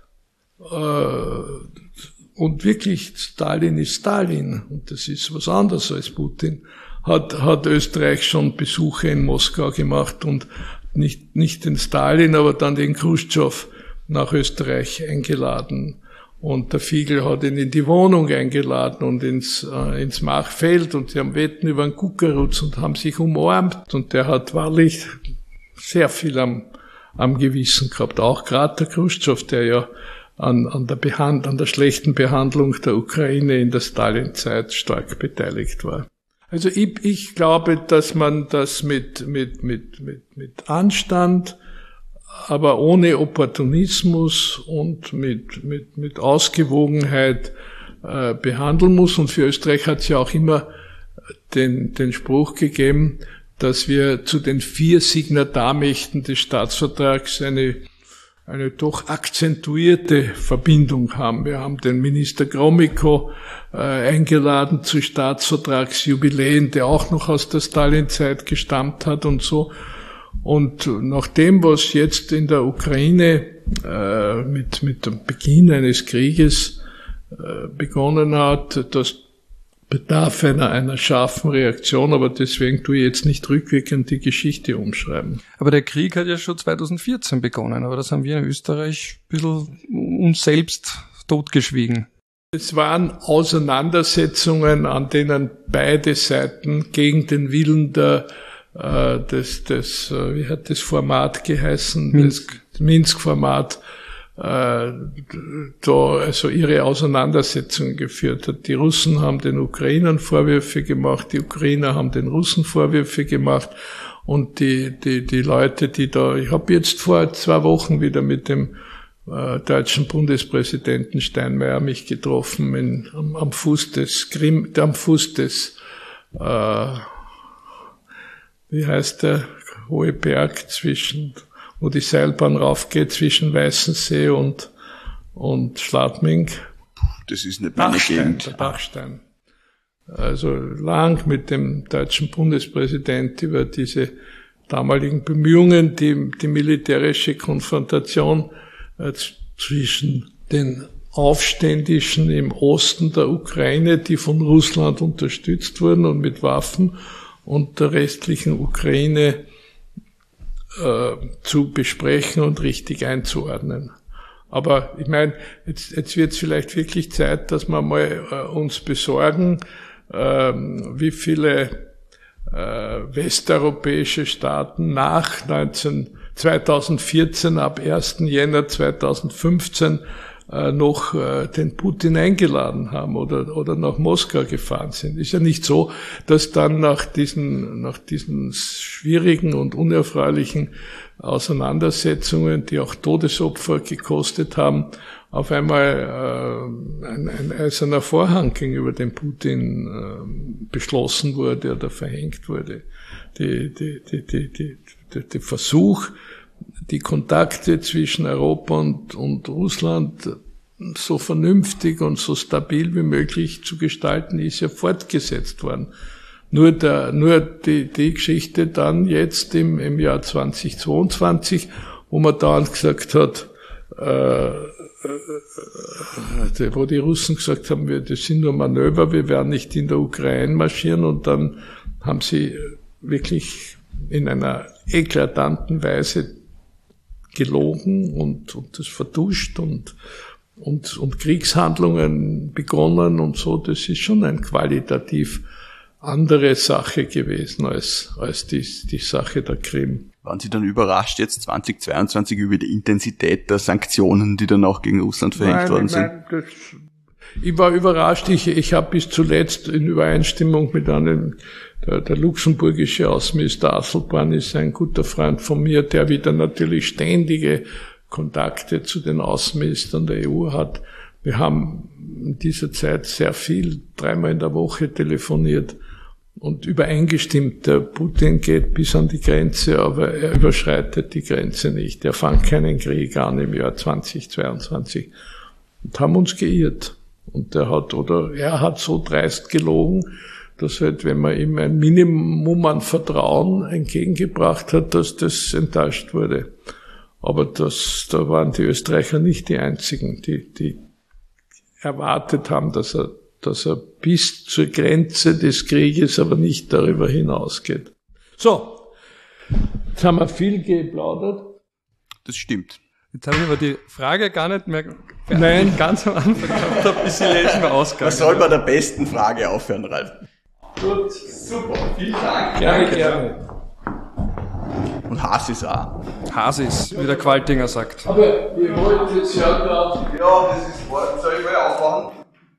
und wirklich Stalin ist Stalin, und das ist was anderes als Putin, hat Österreich schon Besuche in Moskau gemacht und nicht den Stalin, aber dann den Khrushchev nach Österreich eingeladen. Und der Fiegel hat ihn in die Wohnung eingeladen und ins Machfeld, und sie haben Wetten über einen Kuckerutz und haben sich umarmt, und der hat wahrlich sehr viel am Gewissen gehabt. Auch gerade der Khrushchev, der ja an der schlechten Behandlung der Ukraine in der Stalin-Zeit stark beteiligt war. Also ich glaube, dass man das mit Anstand, aber ohne Opportunismus und mit Ausgewogenheit behandeln muss. Und für Österreich hat es ja auch immer den Spruch gegeben, dass wir zu den 4 Signatarmächten des Staatsvertrags eine doch akzentuierte Verbindung haben. Wir haben den Minister Gromyko eingeladen zu Staatsvertragsjubiläen, der auch noch aus der Stalin-Zeit gestammt hat und so. Und nach dem, was jetzt in der Ukraine mit dem Beginn eines Krieges begonnen hat, das bedarf einer scharfen Reaktion, aber deswegen tue ich jetzt nicht rückwirkend die Geschichte umschreiben. Aber der Krieg hat ja schon 2014 begonnen, aber das haben wir in Österreich ein bisschen uns selbst totgeschwiegen. Es waren Auseinandersetzungen, an denen beide Seiten gegen den Willen wie hat das Format geheißen? Minsk-Format, also ihre Auseinandersetzungen geführt hat. Die Russen haben den Ukrainern Vorwürfe gemacht, die Ukrainer haben den Russen Vorwürfe gemacht, und die Leute, ich habe jetzt vor 2 Wochen wieder mit dem deutschen Bundespräsidenten Steinmeier mich getroffen am Fuß des wie heißt der hohe Berg wo die Seilbahn raufgeht zwischen Weißensee und Schladming. Das ist nicht meine Gegend. Der Dachstein. Also lang mit dem deutschen Bundespräsident über diese damaligen Bemühungen, die militärische Konfrontation zwischen den Aufständischen im Osten der Ukraine, die von Russland unterstützt wurden und mit Waffen, und der restlichen Ukraine zu besprechen und richtig einzuordnen. Aber ich meine, jetzt wird es vielleicht wirklich Zeit, dass wir mal uns besorgen, wie viele westeuropäische Staaten nach 2014, ab 1. Jänner 2015 noch den Putin eingeladen haben oder nach Moskau gefahren sind. Ist ja nicht so, dass dann nach diesen schwierigen und unerfreulichen Auseinandersetzungen, die auch Todesopfer gekostet haben, auf einmal ein eiserner Vorhang gegenüber dem Putin beschlossen wurde oder verhängt wurde. Der Versuch, die Kontakte zwischen Europa und Russland so vernünftig und so stabil wie möglich zu gestalten, ist ja fortgesetzt worden. Nur die Geschichte dann jetzt im Jahr 2022, wo man dann gesagt hat, wo die Russen gesagt haben, das sind nur Manöver, wir werden nicht in der Ukraine marschieren, und dann haben sie wirklich in einer eklatanten Weise gelogen und das vertuscht und Kriegshandlungen begonnen und so. Das ist schon eine qualitativ andere Sache gewesen als die Sache der Krim. Waren Sie dann überrascht jetzt 2022 über die Intensität der Sanktionen, die dann auch gegen Russland verhängt worden sind? Nein, ich war überrascht. Ich habe bis zuletzt in Übereinstimmung mit einem, der luxemburgische Außenminister Asselborn ist ein guter Freund von mir, der wieder natürlich ständige Kontakte zu den Außenministern der EU hat. Wir haben in dieser Zeit sehr viel, 3-mal in der Woche telefoniert und übereingestimmt. Der Putin geht bis an die Grenze, aber er überschreitet die Grenze nicht. Er fängt keinen Krieg an im Jahr 2022 und haben uns geirrt. Und er hat so dreist gelogen, dass halt, wenn man ihm ein Minimum an Vertrauen entgegengebracht hat, dass das enttäuscht wurde. Aber da waren die Österreicher nicht die einzigen, die erwartet haben, dass er bis zur Grenze des Krieges, aber nicht darüber hinausgeht. So, jetzt haben wir viel geplaudert. Das stimmt. Jetzt habe ich aber die Frage gar nicht mehr ganz am Anfang gehabt habe, ist sie lesen wir ausgegangen. Was soll bei der besten Frage aufhören, Ralf? Gut. Super, vielen Dank. Gerne. Und Hasis auch. Hasis, wie der Qualtinger sagt. Aber ihr wollt jetzt ja da... Ja, das ist wahr. Soll ich mal aufmachen?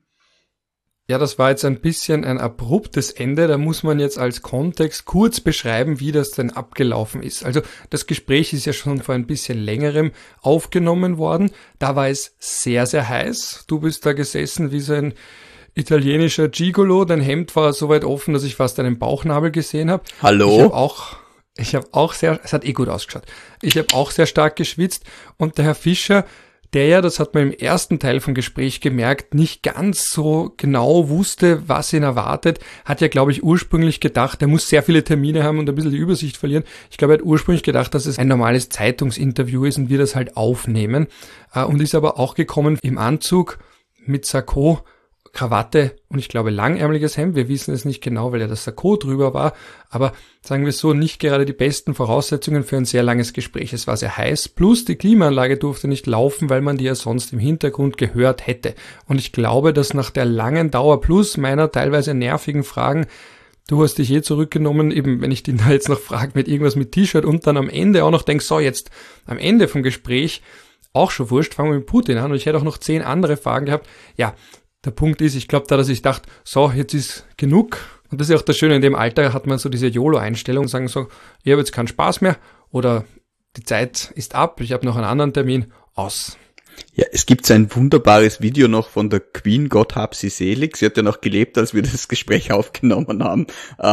Ja, das war jetzt ein bisschen ein abruptes Ende. Da muss man jetzt als Kontext kurz beschreiben, wie das denn abgelaufen ist. Also das Gespräch ist ja schon vor ein bisschen längerem aufgenommen worden. Da war es sehr, sehr heiß. Du bist da gesessen wie so ein italienischer Gigolo. Dein Hemd war so weit offen, dass ich fast deinen Bauchnabel gesehen habe. Hallo? Ich habe auch sehr, es hat gut ausgeschaut. Ich habe auch sehr stark geschwitzt und der Herr Fischer, der ja, das hat man im ersten Teil vom Gespräch gemerkt, nicht ganz so genau wusste, was ihn erwartet, hat ja, glaube ich, ursprünglich gedacht, er muss sehr viele Termine haben und ein bisschen die Übersicht verlieren. Ich glaube, er hat ursprünglich gedacht, dass es ein normales Zeitungsinterview ist und wir das halt aufnehmen und ist aber auch gekommen im Anzug mit Sakko, Krawatte und ich glaube langärmeliges Hemd. Wir wissen es nicht genau, weil ja das Sakko drüber war, aber sagen wir so, nicht gerade die besten Voraussetzungen für ein sehr langes Gespräch. Es war sehr heiß, plus die Klimaanlage durfte nicht laufen, weil man die ja sonst im Hintergrund gehört hätte. Und ich glaube, dass nach der langen Dauer plus meiner teilweise nervigen Fragen, du hast dich zurückgenommen, eben wenn ich den da jetzt noch frage mit irgendwas mit T-Shirt und dann am Ende auch noch denk, so jetzt am Ende vom Gespräch, auch schon wurscht, fangen wir mit Putin an und ich hätte auch noch 10 andere Fragen gehabt. Ja, der Punkt ist, ich glaube da, dass ich dachte, so, jetzt ist genug. Und das ist ja auch das Schöne, in dem Alter hat man so diese YOLO-Einstellung, sagen so, ich habe jetzt keinen Spaß mehr oder die Zeit ist ab, ich habe noch einen anderen Termin, aus. Ja, es gibt so ein wunderbares Video noch von der Queen, Gott hab sie selig. Sie hat ja noch gelebt, als wir das Gespräch aufgenommen haben,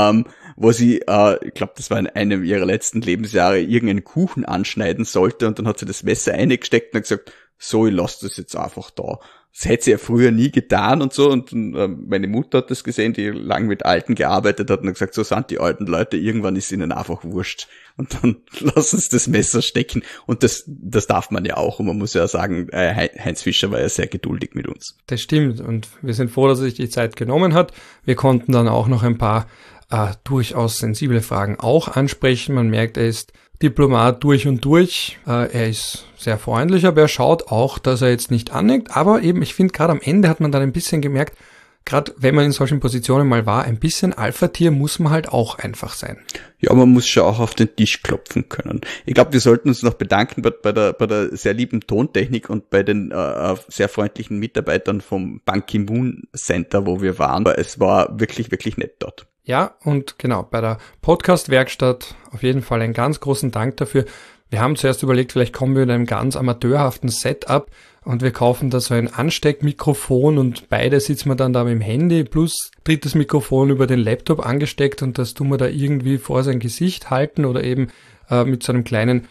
wo sie, ich glaube, das war in einem ihrer letzten Lebensjahre, irgendeinen Kuchen anschneiden sollte und dann hat sie das Messer eingesteckt und hat gesagt, so, ich lasse das jetzt einfach da. Das hätte sie ja früher nie getan und so und meine Mutter hat das gesehen, die lang mit Alten gearbeitet hat und hat gesagt, so sind die alten Leute, irgendwann ist ihnen einfach wurscht und dann lassen sie das Messer stecken und das darf man ja auch und man muss ja sagen, Heinz Fischer war ja sehr geduldig mit uns. Das stimmt und wir sind froh, dass er sich die Zeit genommen hat. Wir konnten dann auch noch ein paar durchaus sensible Fragen auch ansprechen. Man merkt, er ist Diplomat durch und durch. Er ist sehr freundlich, aber er schaut auch, dass er jetzt nicht aneckt. Aber eben, ich finde, gerade am Ende hat man dann ein bisschen gemerkt, gerade wenn man in solchen Positionen mal war, ein bisschen Alpha-Tier muss man halt auch einfach sein. Ja, man muss schon auch auf den Tisch klopfen können. Ich glaube, wir sollten uns noch bedanken bei der sehr lieben Tontechnik und bei den sehr freundlichen Mitarbeitern vom Ban Ki-moon Center, wo wir waren. Es war wirklich, wirklich nett dort. Ja, und genau, bei der Podcast-Werkstatt auf jeden Fall einen ganz großen Dank dafür. Wir haben zuerst überlegt, vielleicht kommen wir in einem ganz amateurhaften Setup und wir kaufen da so ein Ansteckmikrofon und beide sitzen wir dann da mit dem Handy plus drittes Mikrofon über den Laptop angesteckt und das tun wir da irgendwie vor sein Gesicht halten oder eben mit so einem kleinen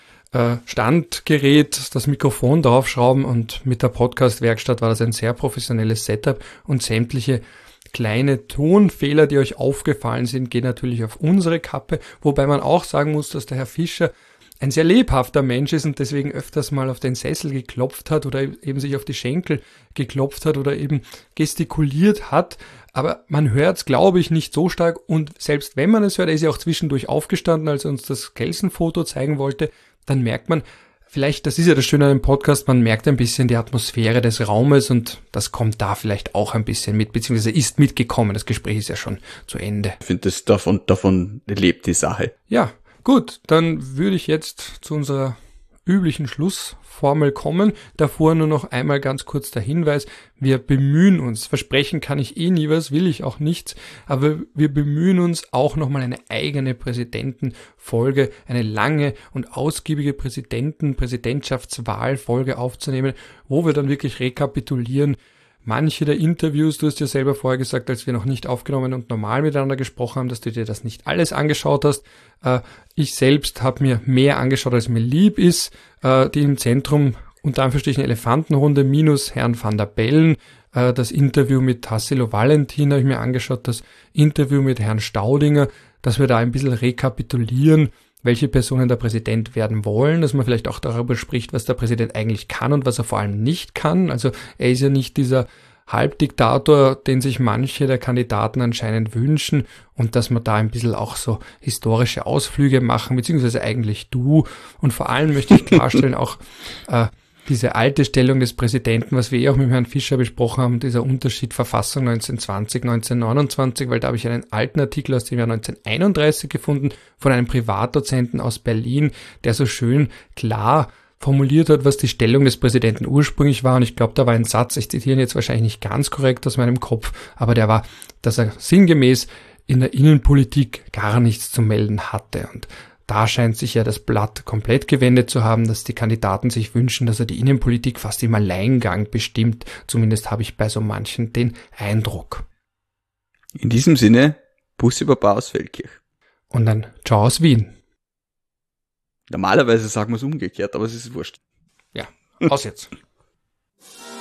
Standgerät das Mikrofon draufschrauben und mit der Podcast-Werkstatt war das ein sehr professionelles Setup und sämtliche kleine Tonfehler, die euch aufgefallen sind, gehen natürlich auf unsere Kappe, wobei man auch sagen muss, dass der Herr Fischer ein sehr lebhafter Mensch ist und deswegen öfters mal auf den Sessel geklopft hat oder eben sich auf die Schenkel geklopft hat oder eben gestikuliert hat. Aber man hört es, glaube ich, nicht so stark und selbst wenn man es hört, er ist ja auch zwischendurch aufgestanden, als er uns das Kelsen-Foto zeigen wollte, dann merkt man, vielleicht, das ist ja das Schöne an dem Podcast, man merkt ein bisschen die Atmosphäre des Raumes und das kommt da vielleicht auch ein bisschen mit, beziehungsweise ist mitgekommen. Das Gespräch ist ja schon zu Ende. Ich finde, davon lebt die Sache. Ja, gut, dann würde ich jetzt zu unserer üblichen Schlussformel kommen. Davor nur noch einmal ganz kurz der Hinweis, wir bemühen uns, versprechen kann ich eh nie was, will ich auch nichts, aber wir bemühen uns auch nochmal eine eigene Präsidentenfolge, eine lange und ausgiebige Präsidentschaftswahlfolge aufzunehmen, wo wir dann wirklich rekapitulieren, manche der Interviews, du hast ja selber vorher gesagt, als wir noch nicht aufgenommen und normal miteinander gesprochen haben, dass du dir das nicht alles angeschaut hast. Ich selbst habe mir mehr angeschaut, als mir lieb ist. Die im Zentrum, unter Anführungsstrichen Elefantenrunde minus Herrn van der Bellen. Das Interview mit Tassilo Valentin habe ich mir angeschaut, das Interview mit Herrn Staudinger, dass wir da ein bisschen rekapitulieren, welche Personen der Präsident werden wollen, dass man vielleicht auch darüber spricht, was der Präsident eigentlich kann und was er vor allem nicht kann. Also er ist ja nicht dieser Halbdiktator, den sich manche der Kandidaten anscheinend wünschen und dass wir da ein bisschen auch so historische Ausflüge machen, beziehungsweise eigentlich du. Und vor allem möchte ich klarstellen auch, diese alte Stellung des Präsidenten, was wir auch mit Herrn Fischer besprochen haben, dieser Unterschied Verfassung 1920, 1929, weil da habe ich einen alten Artikel aus dem Jahr 1931 gefunden von einem Privatdozenten aus Berlin, der so schön klar formuliert hat, was die Stellung des Präsidenten ursprünglich war. Und ich glaube, da war ein Satz, ich zitiere ihn jetzt wahrscheinlich nicht ganz korrekt aus meinem Kopf, aber der war, dass er sinngemäß in der Innenpolitik gar nichts zu melden hatte. Und da scheint sich ja das Blatt komplett gewendet zu haben, dass die Kandidaten sich wünschen, dass er die Innenpolitik fast im Alleingang bestimmt. Zumindest habe ich bei so manchen den Eindruck. In diesem Sinne, Bussi Baba aus Feldkirch. Und dann Ciao aus Wien. Normalerweise sagen wir es umgekehrt, aber es ist wurscht. Ja, aus jetzt.